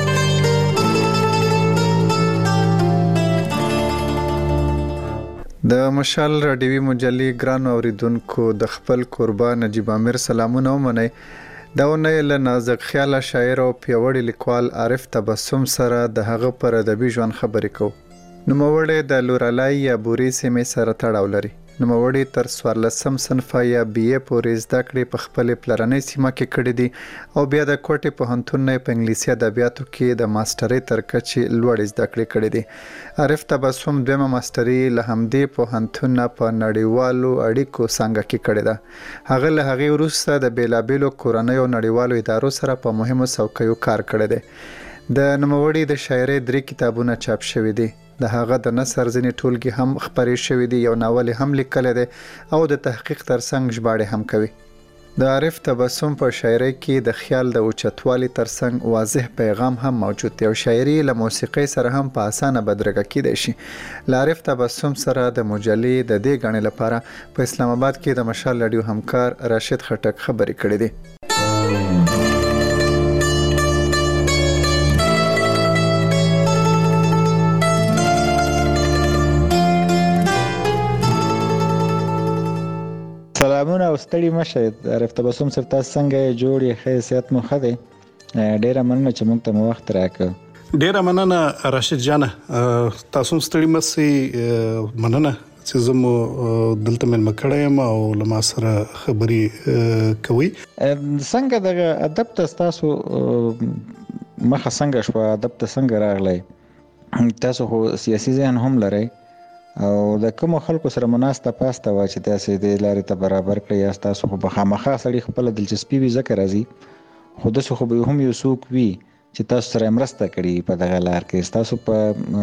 د مشال رادیوي مجلې ګران اوریدونکو د خپل قربان نجیب امیر سلامونه ومنئ. دا ونه له نازک خیال شاعر او پیوړی لیکوال عارف تبسم سره د هغه پر ادبي ژوند خبرې کوو. نوموړی د لورالای یا بوري سیمې سره تړاو لري. نوموړی تر 14 صنف یا بي اي پورې زده کړې په خپل پلرنۍ سیمه کې کړې دي او بیا د کوټې پوهنتون نه په انګلیسي ادبیاتو کې د ماسترۍ تر کچې لوړې زده کړې کړې دي. عارف تبسم دویمه ماستري له همدې پوهنتون په نړیوالو اړیکو څنګه کې کړې ده. هغه له هغې وروسته د بیلابیلو کورنۍ او نړیوالو ادارو سره په مهمو څوکیو کار کړی دی. د نوموړي د شاعرۍ 3 کتابونه چاپ شوي دي. د هغه د نثر ځینې ټولګي هم خپرې شوي دي، یو ناول هم لیکلی دی او د تحقیق ترڅنګ ژباړې هم کوي. د عارف تبسم په شاعرۍ کې د خیال د اوچتوالي ترڅنګ واضح پیغام هم موجود دی او شاعري له موسیقۍ سره هم په اسانه بدرګه کیدای شي. له عارف تبسم سره د مجلې د دې غړي لپاره په اسلام آباد کې د مشال رادیو همکار راشد خټک خبرې کړې دي. سلامونه او ستړي مشه. عارف تبسم سره تاسو څنګه جوړ یې؟ حیثیت مو ښه دی. ډیره مننه چې موږ ته مو وخت راکړ. ډیره مننه راشد جان. تاسو ستړي مشه. مننه چې زمو دلته من مکړم او لما سره خبري کوي. څنګه د ادب تاسو مخه څنګه شو؟ ادب ته څنګه راغلی؟ تاسو خو سیاسي ذهن هم لرئ او د کوم خلکو سره مناسبه پاسته وا چې تاسو د لارې ته برابر کړی یا تاسو خو به خامخا سړي خپل دلچسپي وي ذکر راځي، خو د څه خو به هم یو څوک وي چې تاسو سره مرسته کړي په دغه لار کې. تاسو په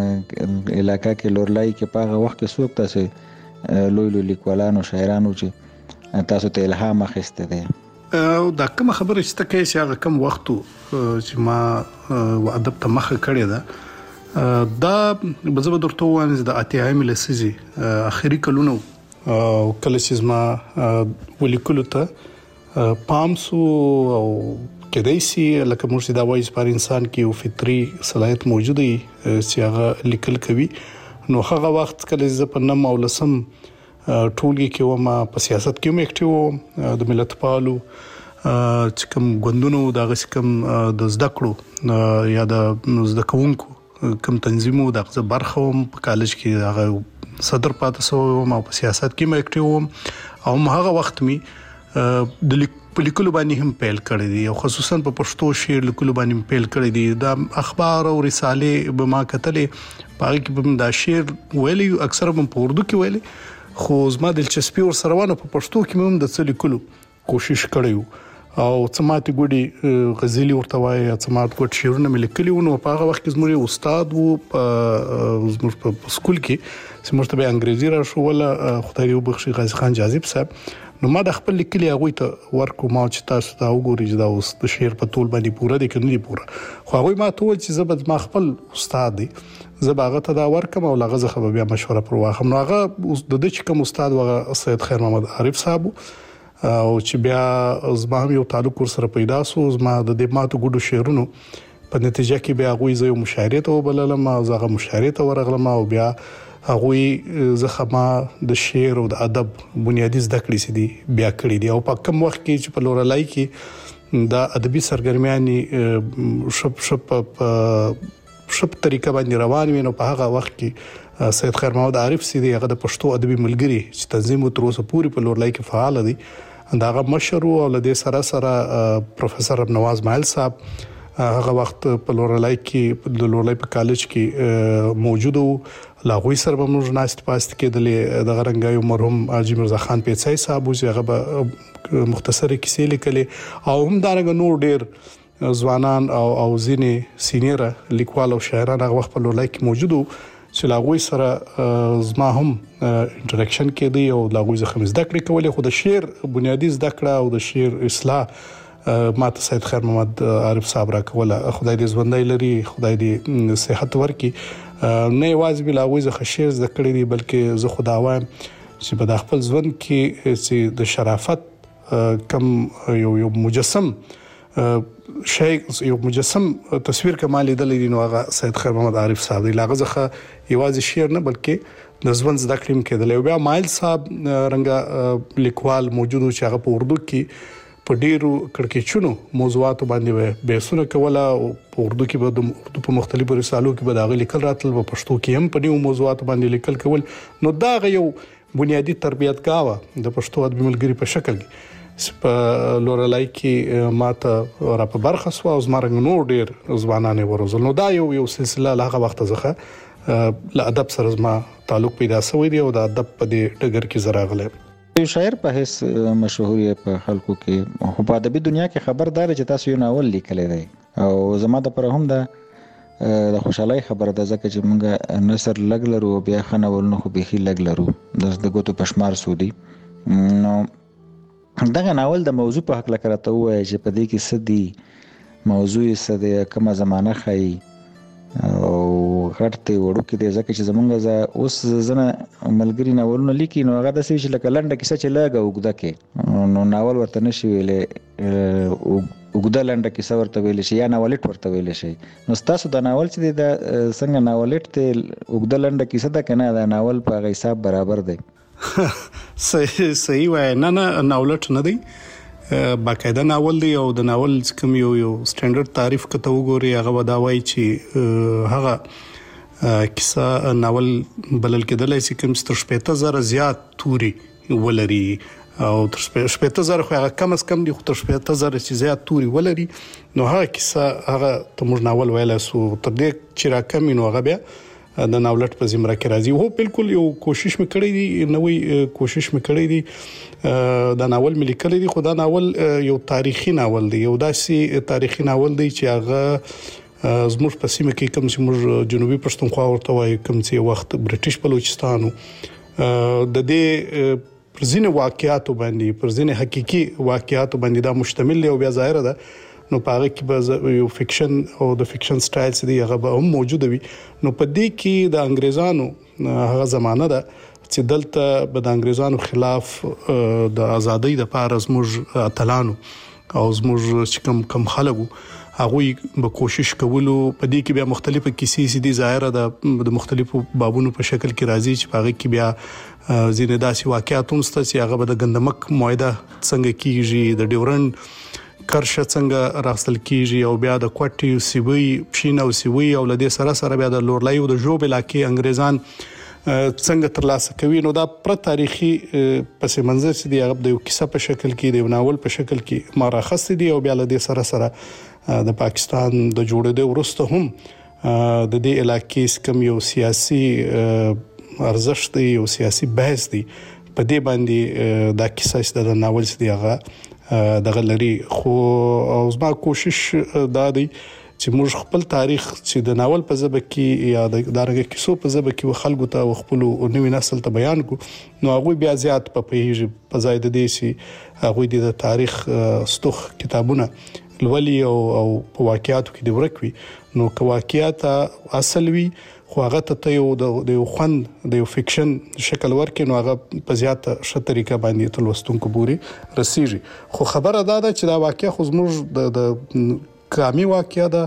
علاقې کې لورلای کې په هغه وخت کې څوک تاسو لوی لیکوالانو شاعرانو چې تاسو ته الهام اخیسته دي؟ دا کوم خبره چې تکي چې هغه کوم وخت چې ما ادب ته مخه کړی ده دا بزبه درته وایم د اتیایم لسیزي اخري کلونو کله چې ما ولیکلو ته پامسو او کېدایسي لکه مرشد اوایز پر انسان کې یو فطري صلاحیت موجود دی چې هغه لیکل کوي. نو هغه وخت کله چې په نم او لسم ټولګي کې ومه په سیاست کې هم اکټیو د ملت پالو چې کوم غوندونو د غسکم د زده کړو یا د زده کوونکو کوم تنظیمو د غزه برخه هم په کالج کې هغه صدر پاتې سو او په سیاست کې مې اکټیو او هغه وخت می د لیکلو باندې هم پیل کړی دی او خصوصا په پښتو شعر لیکلو باندې پیل کړی دی. د اخبار او رساله به ما کتلې پاره کې به دا شعر ویلي اکثره په اردو کې ویلي، خو زما دلچسپي ور سره ونه په پښتو کې هم د څه لیکلو کوشش کړی او سماعتي ګډي غزلي ورته وایي سماعت ګډ شعرونه مې لیکلي ونه. په هغه وخت کې زموږ استاد وو زموږ په سکول کې چې مرتبه انګريزي را شو ولا خدای یو بخشي غازی خان جاذب صاحب. نو ما د خپل لیکلي هغه ته ورکو ما چې تاسو ته وګورئ چې دا اوس د شعر په ټول باندې پوره دي کني پوره، خو هغه ما ته چې زبد ما خپل استاد دی زباغه ته دا ورکم او لغه خبر بیا مشوره پر واخم. نو هغه د دې چې کوم استاد وغه سید خیر محمد عارف صاحب او چې بیا زما یو تعلق ور سره پیدا سو. زما د دې ماتو ګډو شعرونو په نتیجه کې بیا غوي زه مشاعره ته وبللم او زغه مشاعره ته ورغلم او بیا غوي زخما د شعر او د ادب بنیادی زده کړې سي دي بیا کړې دي او په کوم وخت کې چې په لورلای کې دا ادبي سرګرمیانې شپ طریقه باندې روان وي نو په هغه وخت کې سید خیر محمد عارف سي دي هغه د پښتو ادبي ملګری چې تنظیم تر اوسه پوری په لورلای کې فعال دي دا مشر او لدې سره پروفیسور نواز مایل صاحب هغه وخت په لورلای کې د لورلای په کالج کې موجود وو لاغوي سره به موږ ناست پاست کې د غرنګایو مرحوم حاجی مرزا خان پیڅای صاحب چې هغه مختصره کیسې لیکلې او هم دارنګ نور ډېر ځوانان او ځینې سینیر لیکوال او شاعران هغه وخت په لورلای کې موجود وو چې لاغوي سره زما هم انټریکشن کې دی او لاغوي زخم زده کړې کولې خو د شعر بنیادی زده کړه او د شعر اصلاح ماته سید خیر محمد عارف صاحب را کوله خدای دې ژوندۍ لري خدای دې صحت ورکړي نه یوازې بلاغوي زه شعر زده کړې دي بلکې زه خدا وایم چې په خپل ژوند کې چې د شرافت کم یو مجسم شي یو مجسم تصویر کمال لیدل نو هغه سید خیر محمد عارف صاحب دی لاغه زخه یوازې شعر نه بلکې د ژوند زده کړم کېدل بیا مایل صاحب رنګه لیکوال موجود چې هغه په اردو کې په ډیرو کړکېچونو موضوعاتو باندې بحثونه کوله او په اردو کې به د اردو په مختلفو رسالو کې به داغه لیکل راتل په پښتو کې هم په نیو موضوعاتو باندې لیکل کول نو دا یو بنیادی تربیت کاوه د پښتو ادبي ملګری په شکل کې په لورلای کې ماته را په برخه سو او زمرنګ نور ډیر ځوانانه ورزل نو دا یو سلسله هغه وخت ځخه ل ادب سره زما تعلق پیدا شوی دی او د ادب په دې ډګر کې زراغله یو شاعر په هیڅ مشهوري په خلکو کې په ادبي دنیا کې خبردار چې تاسو یو ناول لیکلی دی او زما د پر هم د خوشحالي خبره ده ځکه چې موږ نثر لګ لرو بیا خنول نو خو به لګ لرو د ګوتو پشمار سودی نو دغه ناول د موضوع په حق لکه راته وایي چې په دې کې سدي موضوع یې سده کومه زمانہ خای او غټه وړو کې د ځکه چې زمونږ اوس زنه ملګری ناولونه لیکي نو هغه د څه چې لکه لنډه کیسه چې لاګه وګدا کې نو ناول ورته نشي ویلې وګدا لنډه کیسه ورته ویل شي یا ناولټ ورته ویل شي نو تاسو د ناول چې د څنګه ناولټ ته وګدا لنډه کیسه ده کنه د ناول په حساب برابر دی صحیح وای نه ناولټ نه دی باقاعده ناول دی او د ناول کوم یو سټانډرډ تعریف کته وګوري هغه وداوي چې هغه کیسه ناول بلل کېدلای چې کوم 15000 زیات توري ولري او 15000 خو هغه کم از کم دی 15000 چې زیات توري ولري نو هغه کیسه هغه تمور ناول ویل سو تر دې چې راکم نو هغه بیا د ناولټ په زمره کې راځي هو بالکل یو کوشش مکړی دی نوې کوشش مکړی دی دا ناول ملي کړی دی خدا ناول یو تاریخي ناول دی یو داسې تاریخي ناول دی چې هغه زموږ په سیمه کې کوم چې موږ جنوبي پښتونخوا ورته وایي کوم چې وخت برټیش بلوچستان د دې پرځینې واقعیاتو باندې پرځینې حقيقي واقعیاتو باندې دا مشتمل دی او بیا ظاهر ده نو پاره کې به یو فکشن او د فکشن سټایل سره هغه به هم موجود وي نو په دې کې د انګريزانو هغه زمانہ ده چې دلته به د انګريزانو خلاف د ازادۍ د پاره زموږ اتلانو او زموږ چې کم خلکو هغه به کوشش کولو په دې کې بیا مختلفه کیسې دي ظاهر ده د مختلفو بابونو په شکل کې راځي چې پاره کې بیا زینه داسي واقعیت هم ست چې هغه به د ګندمک معاهده څنګه کیږي د ډیورند کرشه څنګه راستل کیږي او بیا د کوټي سیوی پښین او سیوی او لدې سره بیا د لورلایو د جوب علاقې انګريزان څنګه ترلاسه کوي نو دا پر تاریخي پس منظر چې دی هغه د یو کیسه په شکل کې د ناول په شکل کې ماراخص دي او بیا لدې سره د پاکستان د جوړېدو وروسته هم د دې علاقې کم یو سیاسي ارزښت دی او سیاسي بحث دی په دې باندې دا کیسه د ناول چې دی هغه دغه لري خو او زما کوشش دا دی چې موږ خپل تاریخ چې د ناول په ژبه کې یا د دارنګ کیسو په ژبه کې خلکو ته خپل نوې نسل ته بیان کو نو هغه بیا زیات په ځای د دې چې هغه د تاریخ ستوخ کتابونه لولي او په واقعیاتو کې د ورکوي نو که واقعیت اصل وي خو هغه ته یو د خوند د یو فکشن شکل ورکې نو هغه په زیاته ښه طریقه باندې تلوستونکو پورې رسیږي خو خبره دا ده چې دا واقعیا خو زموږ د کامي واقعیا ده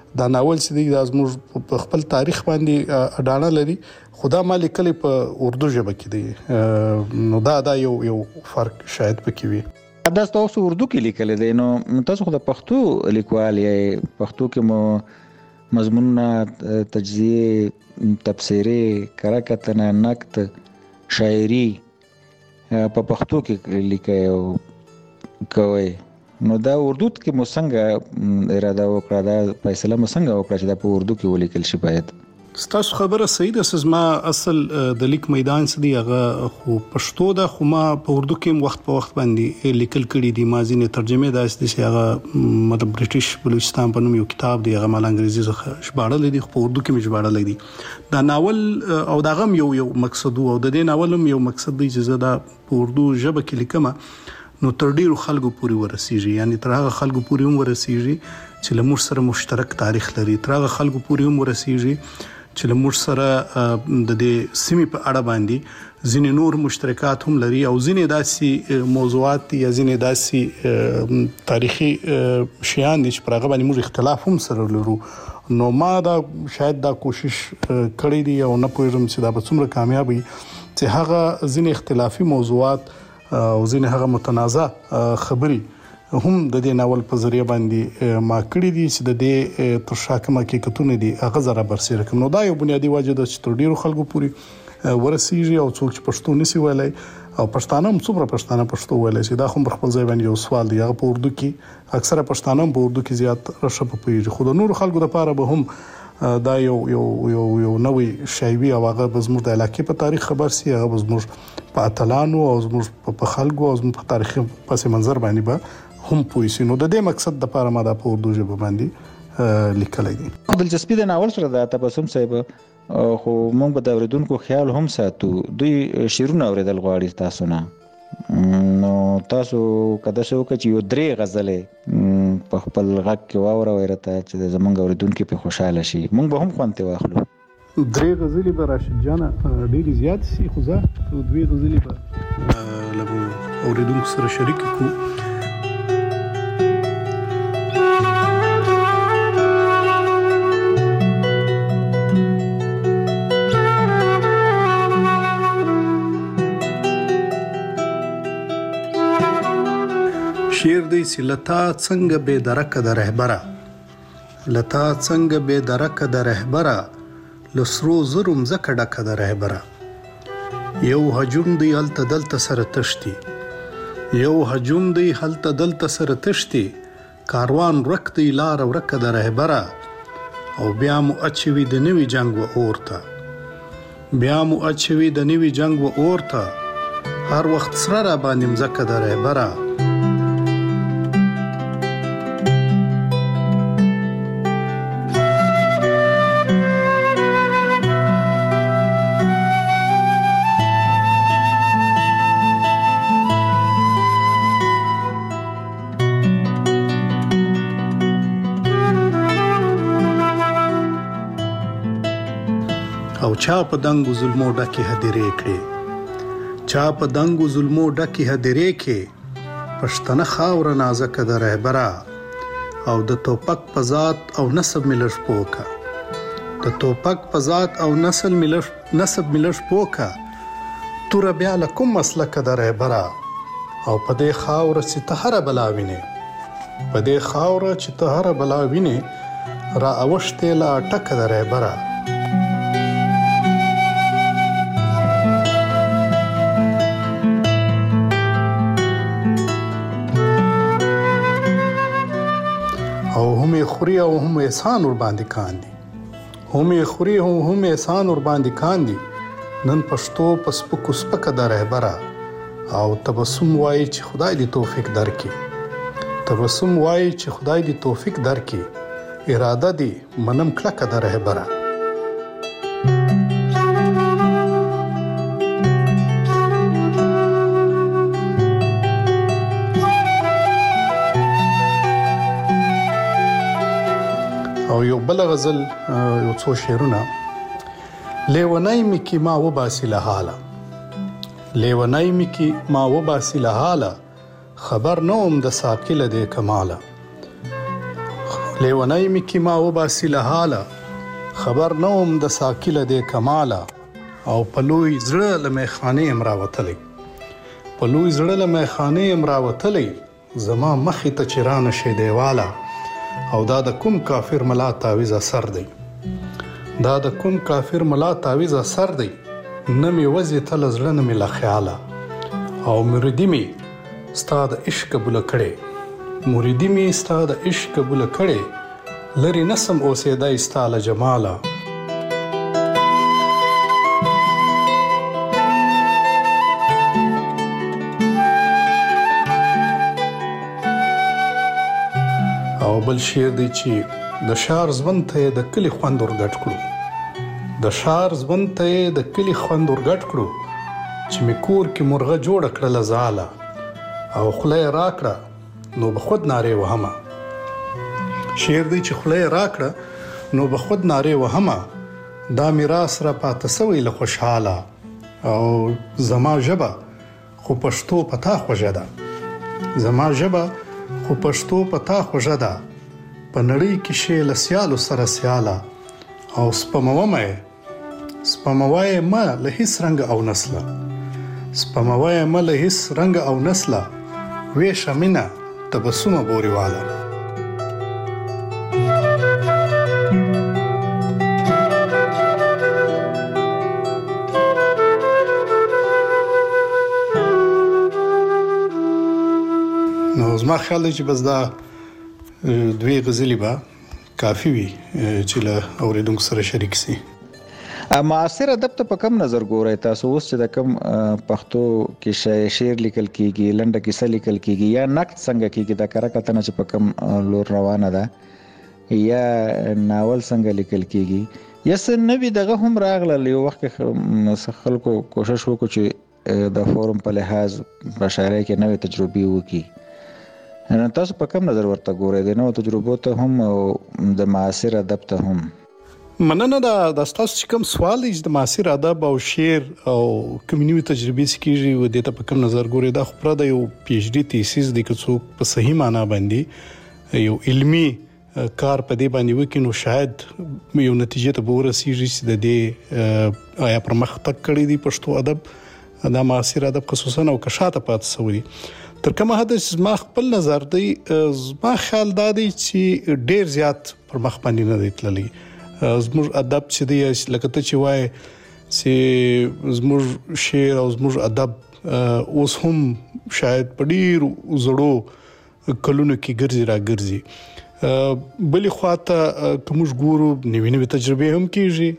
دا ناول چې دی د زموږ په خپل تاریخ باندې اډانه لري، خدا ما لیکلي په اردو ژبه کې دی، نو دا یو فرق شاید پکې وي. دا تاسو اردو کې لیکل دي، نو تاسو خو د پښتو لیکوال یې، پښتو کې مو مضمونونه، تجزیه، تبصره، کره کتنه، نقد، شاعري په پښتو کې لیکي او کوي، نو دا اردو کې مو څنګه اراده وکړه، دا فیصله مو څنګه وکړه چې دا په اردو کې ولیکل شي؟ باید ستاسو خبره صحیح ده، زما اصل د لیک میدان څه دی هغه خو پښتو ده، خو ما په اردو کې وخت په وخت باندې لیکل کړي دي. ما ځینې ترجمه داسې دي چې هغه مطلب برټیش بلوچستان په نوم یو کتاب دی، هغه مال انګریزي څخه ژباړل دي، خو په اردو کې مې ژباړل دي. دا ناول او دا غم یو مقصد او د دې ناول یو مقصد دی چې زه دا په اردو ژبه کې لیکم، نو تر ډیرو خلکو پورې ورسیږي، یعنی تر هغه خلکو پورې هم ورسیږي چې له موږ سره مشترک تاریخ لري، تر هغه خلکو پورې هم ورسیږي چې له موږ سره د دې سیمې په اړه باندې ځینې نور مشترکات هم لري، او ځینې داسې موضوعات یا ځینې داسې تاریخي شیان دي چې پر هغه باندې موږ اختلاف هم سره لرو. نو ما دا شاید دا کوشش کړی دی او نه پوهیږم چې دا به څومره کامیاب وي چې هغه ځینې اختلافي موضوعات او ځینې هغه متنازع خبري هم د دې ناول په ذریعہ باندې ما کړی دي چې د دې تر شا کوم حقیقتونه دي هغه زره برسېره کوم. نو دا یو بنیادی وجه ده چې تر ډیرو خلکو پورې ورسیږي، او څوک چې پښتو نسی ویلای او پښتانه هم څومره پښتانه پښتو ویلای شي، دا خو په خپل ځای باندې یو سوال دی. هغه په اردو کې اکثره پښتانه په اردو کې زیات رشه په پیږي، خو د نورو خلکو لپاره به هم دا یو نوې شایوي او هغه به زموږ د علاقې په تاریخ خبر سي، هغه به زموږ په اتلانو او زموږ په خلکو او زموږ په تاریخي پس منظر باندې به هم پوي سي. نو د دې مقصد د لپاره ما دا په اردو ژبه باندې لیکلای دي. دلچسپي د ناول سره د تبسم صاحب، خو موږ به د اوریدونکو خیال هم ساتو، دوی شعرونه اوریدل غواړي تاسو نه، نو تاسو کده شو چې یو درې غزلې په خپل غږ کې واوروي راته چې زمونږ اوریدونکو په خوشاله شي، موږ به هم خوانته واخلو. درې غزلې به راشد جان ډېری زیات سي، خو زه دوه غزلې به لږ اوریدونکو سره شریک کو. شعر دی چې لتا څنګه بې درکه د رهبره، لتا څنګه بې درکه د رهبره، لسرو زرو مځکه ډکه د رهبره. یو هجوم دی هلته دلته سره تشتي، یو هجوم دی هلته دلته سره تشتي، کاروان ورک دی لار ورکه د رهبره. او بیا مو اچوي د نوي جنگ و اورته، بیا مو اچوي د نوي جنگ و اورته، هر وخت سره را باندې مځکه د رهبره. او چا په دنګو ظلمو ډکې هدیرې کړې، چا په دنګو ظلمو ډکې هدیرې کې، پښتنه خاوره نازکه د رهبره. او د توپک په ذات او نسب ملش پوکا، د توپک په ذات او نسب ملش پوکا، تور بیا لکم مسلکه د رهبره. او په دې خاوره چې ته هر بلا وینې، په دې خاوره چې ته هر بلا وینې، را اوشتې لا ټکه د رهبره. او هم خوري او هم احسان ور باندې کاندي، هم خوري او هم احسان ور باندې کاندي. نن پښتو پس په سپکه د رهبره. او تبسم وایي چې خدای دې توفیق درکړي، تبسم وایي چې خدای دې توفیق درکړي، اراده دې منم کلکه د رهبره. او یو بل غزل یو څو شعرونه. لیونای می کی ما و باسی لحاله، لیونای می کی ما و باسی لحاله، خبر نوم د ساقل د کماله. لیونی می کی ما وباسي له حاله خبر نوم د ساکله د کماله او پلوی زړه لمه خانه امراوتلی پلوی زړه لمه خانه امراوتلی زما مخې ته چرانه شه دیواله او دا د کوم کافر ملا تعویز اثر دی دا د کوم کافر ملا تعویز اثر دی نمی وزي تل زړه نمی لا خیاله او مریدی می ستاد عشق بل کړي مریدی می ستاد عشق بل کړي لری نسم اوسېدای ستاله جماله او بل شعر دی چې د شار ژوند ته د کلی خوند ورګټ کړو د شار ژوند ته د کلی خوند ورګټ کړو چې می کور کې مرغه جوړ کړل زاله او خله راکړه نو به خود ناره وهمه شعر دی چې خله راکړه نو به خود ناره وهمه دا میراث را پاتې سوی له خوشاله او زما ژبه خو پښتو پتا خوږه ده زما ژبه خو پښتو پتا خوږه ده په نړۍ کې شی لسیالو سره سیاله او سپموي ما له هیڅ رنگ او نسله سپموي ما له هیڅ رنگ او نسله وې شمینا تبسمه بوريواله نو زما خیال دی چې بس دا دوی غزلې به کافی وي چې له اوریدونکو سره شریک سي. معاصر ادب ته په کم نظر ګورئ تاسو اوس چې د کم پښتو کې شعر لیکل کیږي لنډه کیسه لیکل کیږي یا نقد څنګه کیږي دا کار کتنه چې په کم لور روانه ده یا ناول څنګه لیکل کیږي یا څه نوی دغه هم راغله یو وخت خلکو کوشش وکړو چې د فورم په لحاظ په شاعرۍ کې نوې تجربې وکړي. تاسو په کوم نظر ورته ګورئ د نوو تجربو ته هم او د معاصر ادب ته هم؟ مننه دا تاسو چې کوم سوال دی د معاصر ادب او شعر او کمیونټي تجربې سکیږي و د ته په کوم نظر ګورئ دا خو پر د یو پی ایچ ډي تیسیس د کڅو په صحیح معنی باندې یو علمی کار په دې باندې وکړي نو شاید یو نتیجه ته ورسیږي چې د دې آیا پرمختګ کړی دی پښتو ادب دا معاصر ادب خصوصا او کشاته پات سوري تر کومه حد ما خپل نظر دی ما خیال دا دی چې ډیر زیات پر مخ باندې نه دی تللی زموږ ادب چې دی لکه ته چې وای چې زموږ شعر او زموږ ادب اوس هم شاید په ډیر زړو کلونو کې ګرځي را ګرځي بلې خواته کوم ګورو نوې تجربې هم کیږي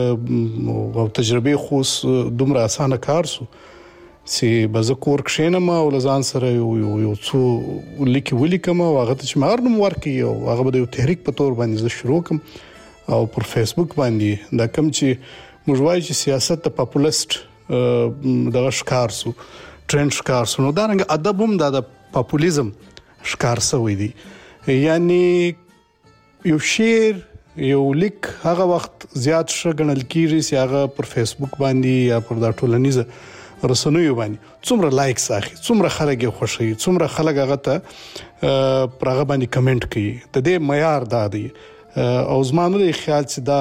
او تجربې خو دومره اسانه کار سو چې بزکور کښینم او لزان سره یو څو ولیکم او هغه چې مارنم ورکی او هغه د یو تحریک په تور باندې ز شروع کوم او پر فیسبوک باندې دا کوم چې موږ وایو چې سیاست ته پاپولیست دغه ښکار سو ټرند ښکار سو نو دا رنګ ادب هم د پاپولیزم ښکار سوی دی یعنی یو شعر یو لیک هغه وخت زیات شګنل کیږي چې هغه پر فیسبوک باندې یا پر دا ټولنیزه رسنیو باندې څومره لایکس اخی څومره خلک خوشي څومره خلک هغه ته پرغه باندې کمنټ کوي د دې معیار دا دی او زمانه د خیال چې دا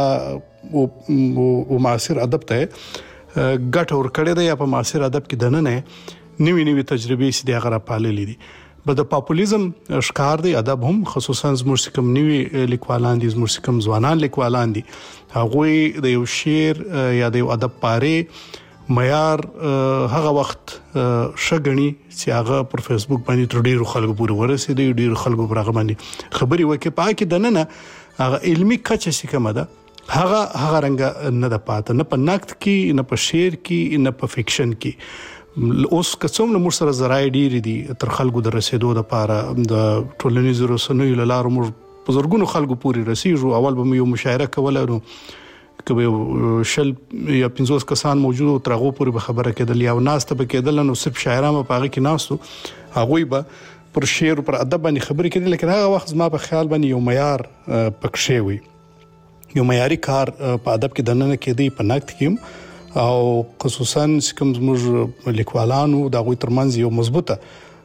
او معاصر ادب ته ګټ اور کړی دی یا په معاصر ادب کې دنه نه نوې تجربې چې د غره پاللې دي بده پاپولیزم ښکار دی ادب هم خصوصا زموږ کوم نوې لیکوالان دي زموږ کوم ځوانان لیکوالان دي هغه د یو شعر یا د یو ادب پاره معیار هغه وخت شګنی چې هغه پر فیسبوک باندې تر ډیرو خلکو پورې ورسېدي ډیرو خلکو پر هغه باندې خبري وکړي پاکي دنه هغه علمي کچه چې کومه ده هغه رنګ نه ده پاته نه په نقد کې نه په شعر کې نه په فکشن کې اوس کوم نو سره زراي ډیر دي تر خلکو د رسیدو د پاره د ټولنیزو رسنیو لاره موږ بزرګونو خلکو پورې رسیدو اول به یو مشاعره کوله نو کبه شل یا 50 کسان موجود ترغو پورې به خبره کېدل یا ناس ته به کېدل نو صرف شاعرانو په هغه کې ناسو هغه به پر شعر پر ادب باندې خبرې کېدل لیکن هغه وخت ما په خیال باندې یو معیار پکښې وي یو معیاري کار په ادب کې دننه کېدی په نقد کې او خصوصا کوم زموږ لیکوالانو دا غوي ترمنځ یو مضبوطه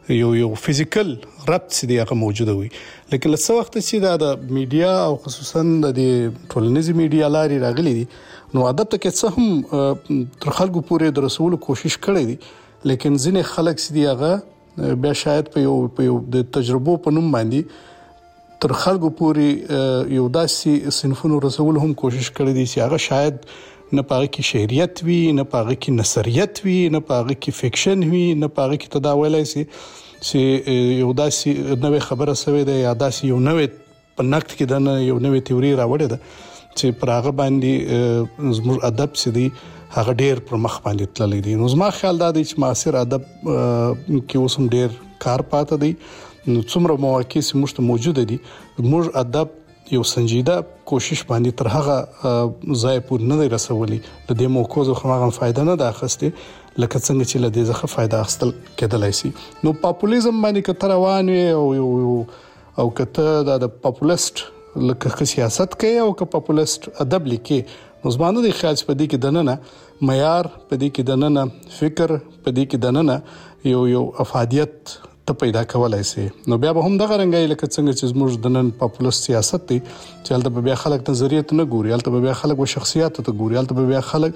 یو فزیکل ربط چې دی هغه موجوده وي. لکه لڅ وخت چې د میډیا او خصوصا د ټولنیزي میډیا لاري راغلي دي نو ادب ته څه هم تر خلکو پورې د رسولو کوشش کړي دي، لیکن ځینې خلک چې دی هغه بیا شاید په یو د تجربو په نوم باندې تر خلکو پورې یو داسې صنفونو رسولو هم کوشش کړي دي چې هغه شاید نه پاره کې شعریت وي، نه پاره کې نثریت وي، نه پاره کې فکشن وي، نه پاره کې تداولای سي چې یو داسې نوې خبره سوي ده یا داسې یو نوې په نقد کې د یو نوې تیوري راوړې ده چې پر هغه باندې زموږ ادب چې دی هغه ډېر پر مخ باندې تللی دی. نو زما خیال دا دی چې معاصر ادب کې اوس هم ډېر کار پاتې دی. نو څومره مواقع چې موږ ته موجوده دي موږ ادب یو سنجیده کوشش باندې تر هغه ځای پورې نه رسولي، د دې موکو زه خو هغه فائدہ نه ده اخستې لکه څنګه چې له دې څخه فائدہ اخستل کېدلای شي. نو پاپولیزم باندې کتر روان وي او کته د پاپولیست لکه سیاست کوي او که پاپولیست ادب لیکي نو زمانه د خیال په دې کې دننه معیار، په دې کې دننه فکر، په دې کې دننه یو افادیت ته پیدا کولای شي. نو بیا به هم دغه رنګای لکه څنګه چې زموږ د نن پاپولیست سیاست دی چې هلته بیا خلک نظریات نه ګوري، هلته بیا خلک شخصیت ته ګوري، هلته بیا خلک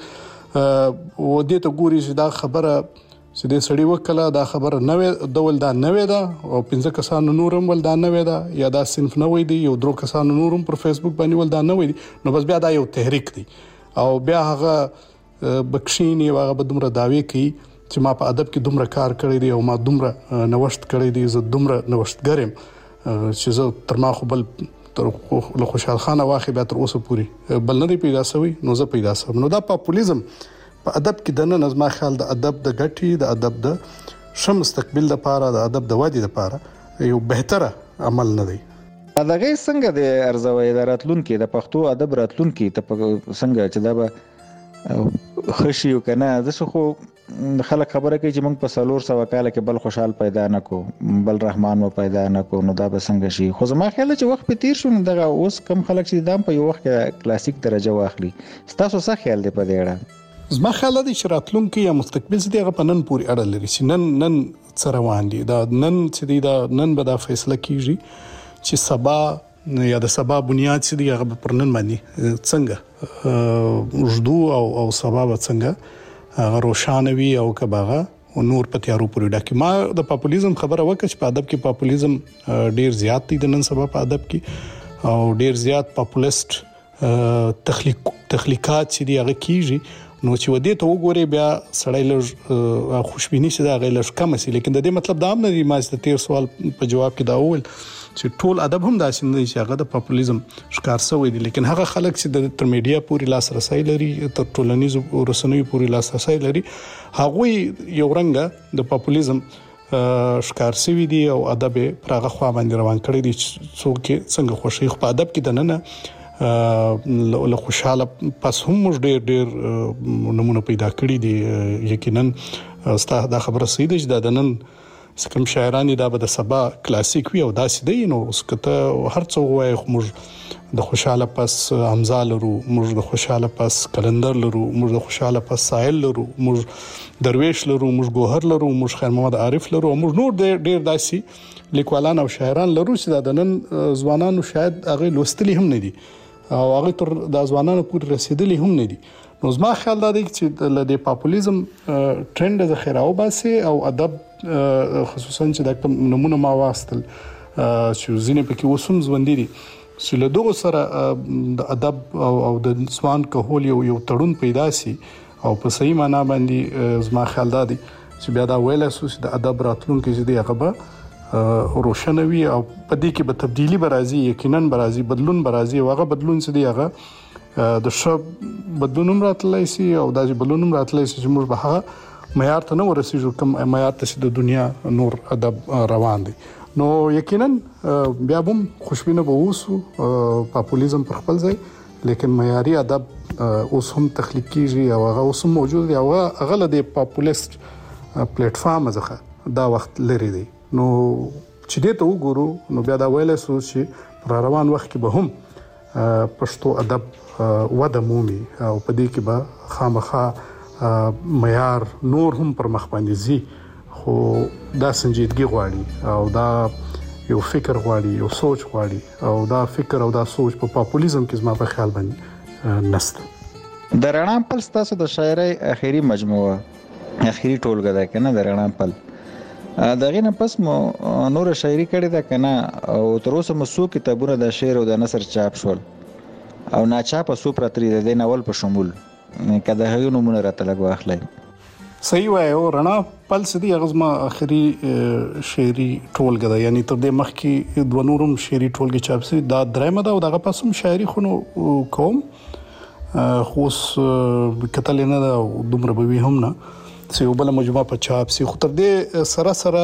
و دې ته ګوري چې دا خبره چې د سړی وکړه دا خبره نوې ډول دا نوې ده او 15 کسانو نورم ول دا نوې ده یا دا صنف نوې دی، یو درو کسانو نورم پر فیسبوک باندې ول دا نوې دي. نو بس بیا دا یو تحریک دی او بیا هغه بکشینی او هغه بدومره داوی کوي چې ما په ادب کې دومره کار کړی دی او ما دومره نوښت کړی دی، زه دومره نوښتګر یم چې زه تر ما خو بل تر خوشحال خان واخې بیا تر اوسه پوری بل نه دی پیدا شوی نو زه پیدا شوم. نو دا پاپولیزم په ادب کې د نن نظم خیال د ادب د ګټي، د ادب د شم مستقبل لپاره، د ادب د وادي لپاره یو بهتره عمل نه دی. دغه څنګه د ارزوي د راتلونکو د پښتو ادب راتلونکو ته څنګه چې دا به خشي او کنه د خو خلک خبره کوي چې موږ په 400 کال کې بل خوشحال پیدا نکو، بل رحمان و پیدا نکو، نو دا به څنګه شي؟ خو زما خیال چې وخت په تیر شو دغه اوس کم خلک چې دام په یو وخت کې کلاسیک درجه واخلي. تاسو څه خیال دی په دې اړه؟ زما خیال دی چې راتلونکو یا مستقبل چې دغه په نن پورې اړه لري چې نن څه روان دي، دا نن چې دی دا نن به دا فیصله کیږي چې سبا یا د سبا بنیاد چې دی هغه پر نن باندې څنګه وجدو او سبا به څنګه هغه روشانوي او کباغه او نور په تیارو پورې ډکه. ما د پاپولیزم خبره وکړه چې په ادب کې پاپولیزم ډیر زیات دی د نن سبا په ادب کې او ډیر زیات پاپولیست تخلیقات چې دی هغه کیږي. نو چې ودې ته وګوري بیا سړی لږ خوشبینی شي دا غیر لږ کم شي، لیکن د دې مطلب دا هم نه دی ما چې تیر سوال په جواب کې دا وویل چې ټول ادب هم داسې نه دی چې هغه د پاپولیزم ښکار شوی دی، لیکن هغه خلک چې د تر میډیا پورې لاسرسي لري، تر ټولنیزو رسنیو پورې لاسرسي لري، هغه یو رنګ د پاپولیزم ښکار شوی دی او ادب پر هغه خوا باندې روان کړی دی څوک څنګه خوشي په ادب کې دننه له خوشاله پس هم موږ ډېر نمونه پیدا کړی دي. یقینا ستاسو دا خبره صحیح ده چې دا نن سکم شاعرانی دا به د سبا کلاسیک وي او داسې دی. نو سکته هر څو وای موږ د خوشاله پس حمزه لرو، موږ د خوشاله پس کلندر لرو، موږ د خوشاله پس ساحل لرو، موږ درویش لرو، موږ ګوهر لرو، موږ خیر محمد عارف لرو، موږ نور ډېر داسې لیکوالان او شاعران لرو چې د نن ځوانانو شاید هغه لوستلي هم نه دي او هغه تر د ځوانانو پورې رسیدلی هم نه دي. نو زما خیال دا دی چې د پاپولیزم ټرند د خیراو باسي او ادب خصوصا چې د نمونه ما واستل چې ځینې پکې وسوم ځوندې دي چې له دغه سره د ادب او د ځوان کهول یو تړون پیدا سي او په صحیح معنا باندې زما خیال دا دی چې بیا دا ویل اساس د ادب راتلونکو چې دی هغه روشنوي او په دې کې به تبدیلی برازي، یقینا برازي بدلون برازي او هغه بدلون چې دی هغه د شب بدلون راتلای شي او د بدلون راتلای شي چې موږ به هغه معیار ته نه ورسېږو کوم معیار ته د دنیا نور ادب روان دي. نو یقینا بیا هم خوشبینه به اوسو پاپولیزم پر خپل ځای، لیکن معیاري ادب اوس هم تخلیق کیږي او هغه اوس هم موجود دی او هغه د پاپولیست پلیټ فارم څخه دا وخت لري دی. نو چې دې ته وګورو نو بیا دا ویل سو چې پر روان وخت کې به هم پښتو ادب وده مومي او په دې کې به خامخا معیار نور هم پر مخ باندې زی، خو دا سنجیدګي غواړي او دا یو فکر غواړي یو سوچ غواړي او دا فکر او دا سوچ په پاپولیزم کې زما په خیال باندې نشته. د رڼا پل ستاسو د شاعرۍ اخیری مجموعه اخیری ټولګه ده کنه د رڼا پل دغه نه پس مو نور شاعري کړې ده کنه او تر اوسه مو څو کتابونه د شعر او د نثر چاپ شول او ناچاپه سو پرتري د ناول په شمول کده هغه نمونه راته لګو اخلي. صحیح وایو رڼا پل سدي غزما اخري شعري ټولګه ده یعنی تر دې مخکې دوه نورم شعري ټولګه چاپ سي دا درېمه ده او دغه پسوم شاعري خونو کوم خوس کتل نه ده دومره به هم نه سی وبله مجموعه په چاپ سي خو تر دې سره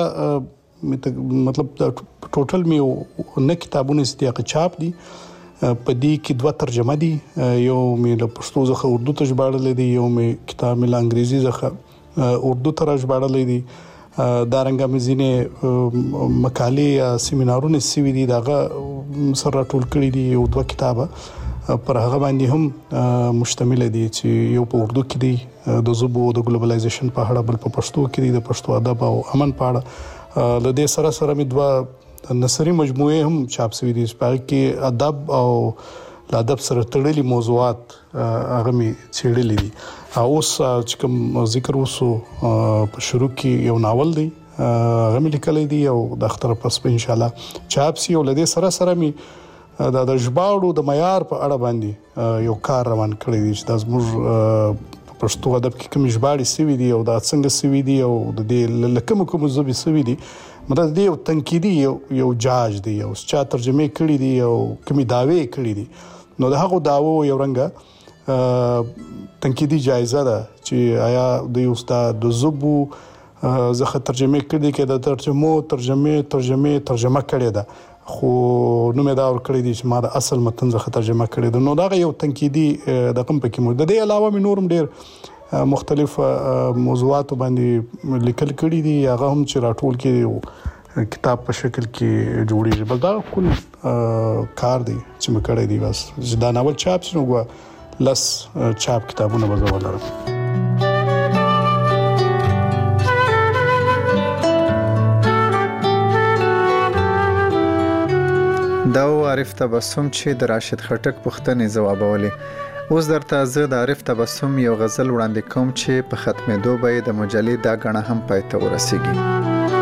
مطلب ټوټل می نه کتابونه ستیا چاپ دي په دې کې دوه ترجمه دي یو مې له پښتو څخه اردو ته ژباړل دي یو مې کتاب مې له انګریزي څخه اردو ته ژباړل دي دا رنګه مې ځینې مقالې یا سیمینارونه سوي دي داغه سره ټول کړی دي یو دوه کتابه پر هغه باندې هم مشتمل دي چې یو په اردو کې دي د ژبو د ګلوبلایزیشن په اړه بل په پښتو کې دي د پښتو ادب او امن په اړه د دې سره مې دوه نثري مجموعه هم چاپ شوې دي چې کې ادب او د ادب سره تړلي موضوعات هغه مې څېړلې دي. اوس چې کوم ذکر وسو په شروع کې یو ناول دی هغه مې لیکلی دی او د اختر پس په ان شاء الله چاپ شي او لدې سره مې د ژباړو د معیار په اړه باندې یو کار روان کړی دی چې د زموږ پښتو ادب کې کوم ژباړې سوي دي او دا څنګه سوي دي او د دې لکه کوم ژبې سوي دي مطلب دی یو تنقیدي یو جاج دی او چا ترجمه کړی دي او کومي داوی کړی دي نو د هغه داوو یو رنګه تنقیدي جایزه ده چې آیا د استاد د زبو زخه ترجمه کړی کې د ترجمه کړی ده خو نو مې دا ور کړی دي چې ما د اصل متن زخه ترجمه کړی ده نو دا یو تنقیدي د کوم پکې مو د دې علاوه مې نورم ډیر مختلف موضوعات باندې لیکل کړي دي هغه هم چې راټول کړي کتاب په شکل کې جوړیږي بل دا کل کار دی چې مې کړی دی بس دا ناول چاپ شنو غوا لس چاپ کتابونه به ولرم. دا عارف تبسم چې د راشد خټک پوښتنې ځوابولې اوس درته زه د عارف تبسم یو غزل وړاندې کوم چې په ختمېدو به د مجلې دا غڼه هم پای ته ورسیږي.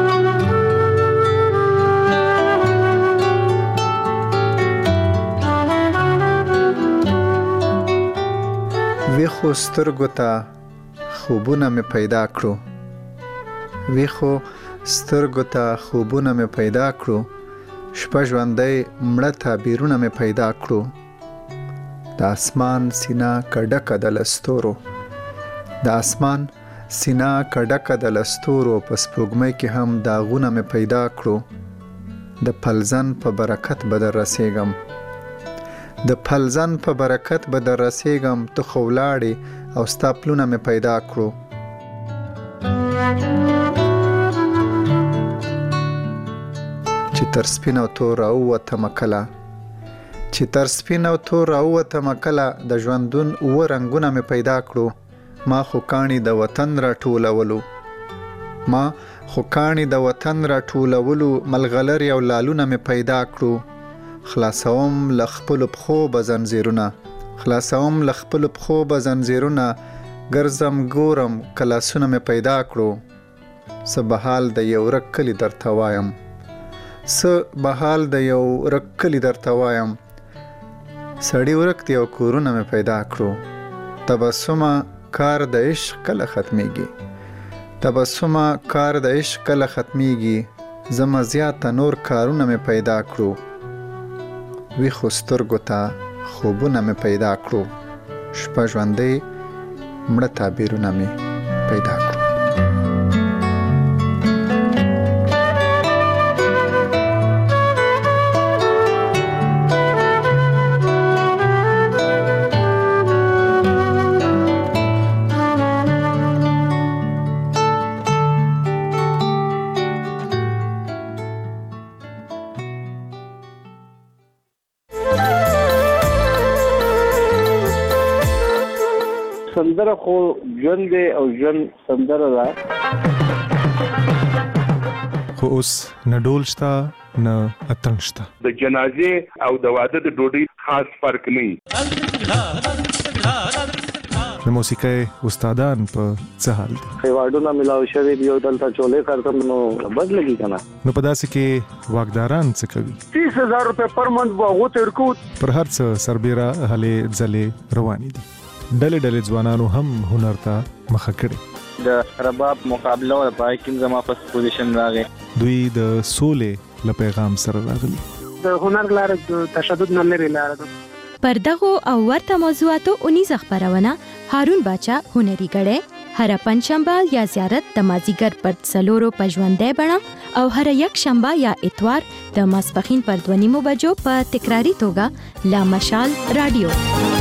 ویخو سترګو ته خوبونه مې پیدا کړو ویخو سترګو ته خوبونه مې پیدا کړو شپه ژوندۍ مړه تعبیرونه مې پیدا کړو د اسمان سینا کډکه د لستورو د اسمان سینا کډکه د لستورو په سپوږمۍ کې هم داغونه مې پیدا کړو د پلزن په برکت به در رسیږم د پلزن په برکت به در رسیږم ته خو ولاړې او ستا پلونه مې پیدا کړو چې تر سپین او تور راووتمه کله چې تر سپین او تور راووتمه کله د ژوندون اوه رنګونه مې پیدا کړو ما خو کاڼي د وطن راټولولو ما خو کاڼي د وطن راټولولو ملغلرې او لالونه مې پیدا کړو خلاصوم له خپلو پښو به زنځیرونه خلاصوم له خپلو پښو به زنځیرونه ګرځم ګورم کلاسونه مې پیدا کړو څه به حال د یو ورک کلي درته وایم څه به حال د یو ورک کلي درته وایم سړي ورک دی او کورونه مې پیدا کړو تبسمه کار د عشق کله ختمیږي تبسمه کار د عشق کله ختمیږي زما زیاته نور کارونه مې پیدا کړو ویخو سترګو ته خوبونه مې پیدا کړو شپه ژوندۍ مړه تعبیرونه مې پیدا کړو. سندره خو ژوند دی او ژوند سندره ده خو اوس نه ډول شته نه اتڼ شته. د جنازې او د واده د ډوډۍ خاص فرق نه. د موسیقۍ استادان په څه حال دي؟ ایوارډونه ملاو شوی دی او دلته چولې کارته نو بد لګي کنه. نو په داسې کې واګداران څه کوي؟ 30000 روپے پر منث واغو ترکو پر هر څه سربېره هلې ځلې روانې دي. ډلې ځوانانو هم هنر ته مخه کړي. د رباب مقابله او پای کې زما په پوزیشن راغی. دوی د سولې له پیغام سره راغلي. د هنر لار د تشدد نه لري لار. پر دغه او ورته موضوعاتو اونیز خبرونه هارون باچا هنري غړې هر پنځشنبه یا زیارت د مازیګر پر څلورو پژوندې بڼه او هر یک شنبه یا اتوار د ماسپخین پر 2:30 بجو په تکراری توګه لا مشال رادیو.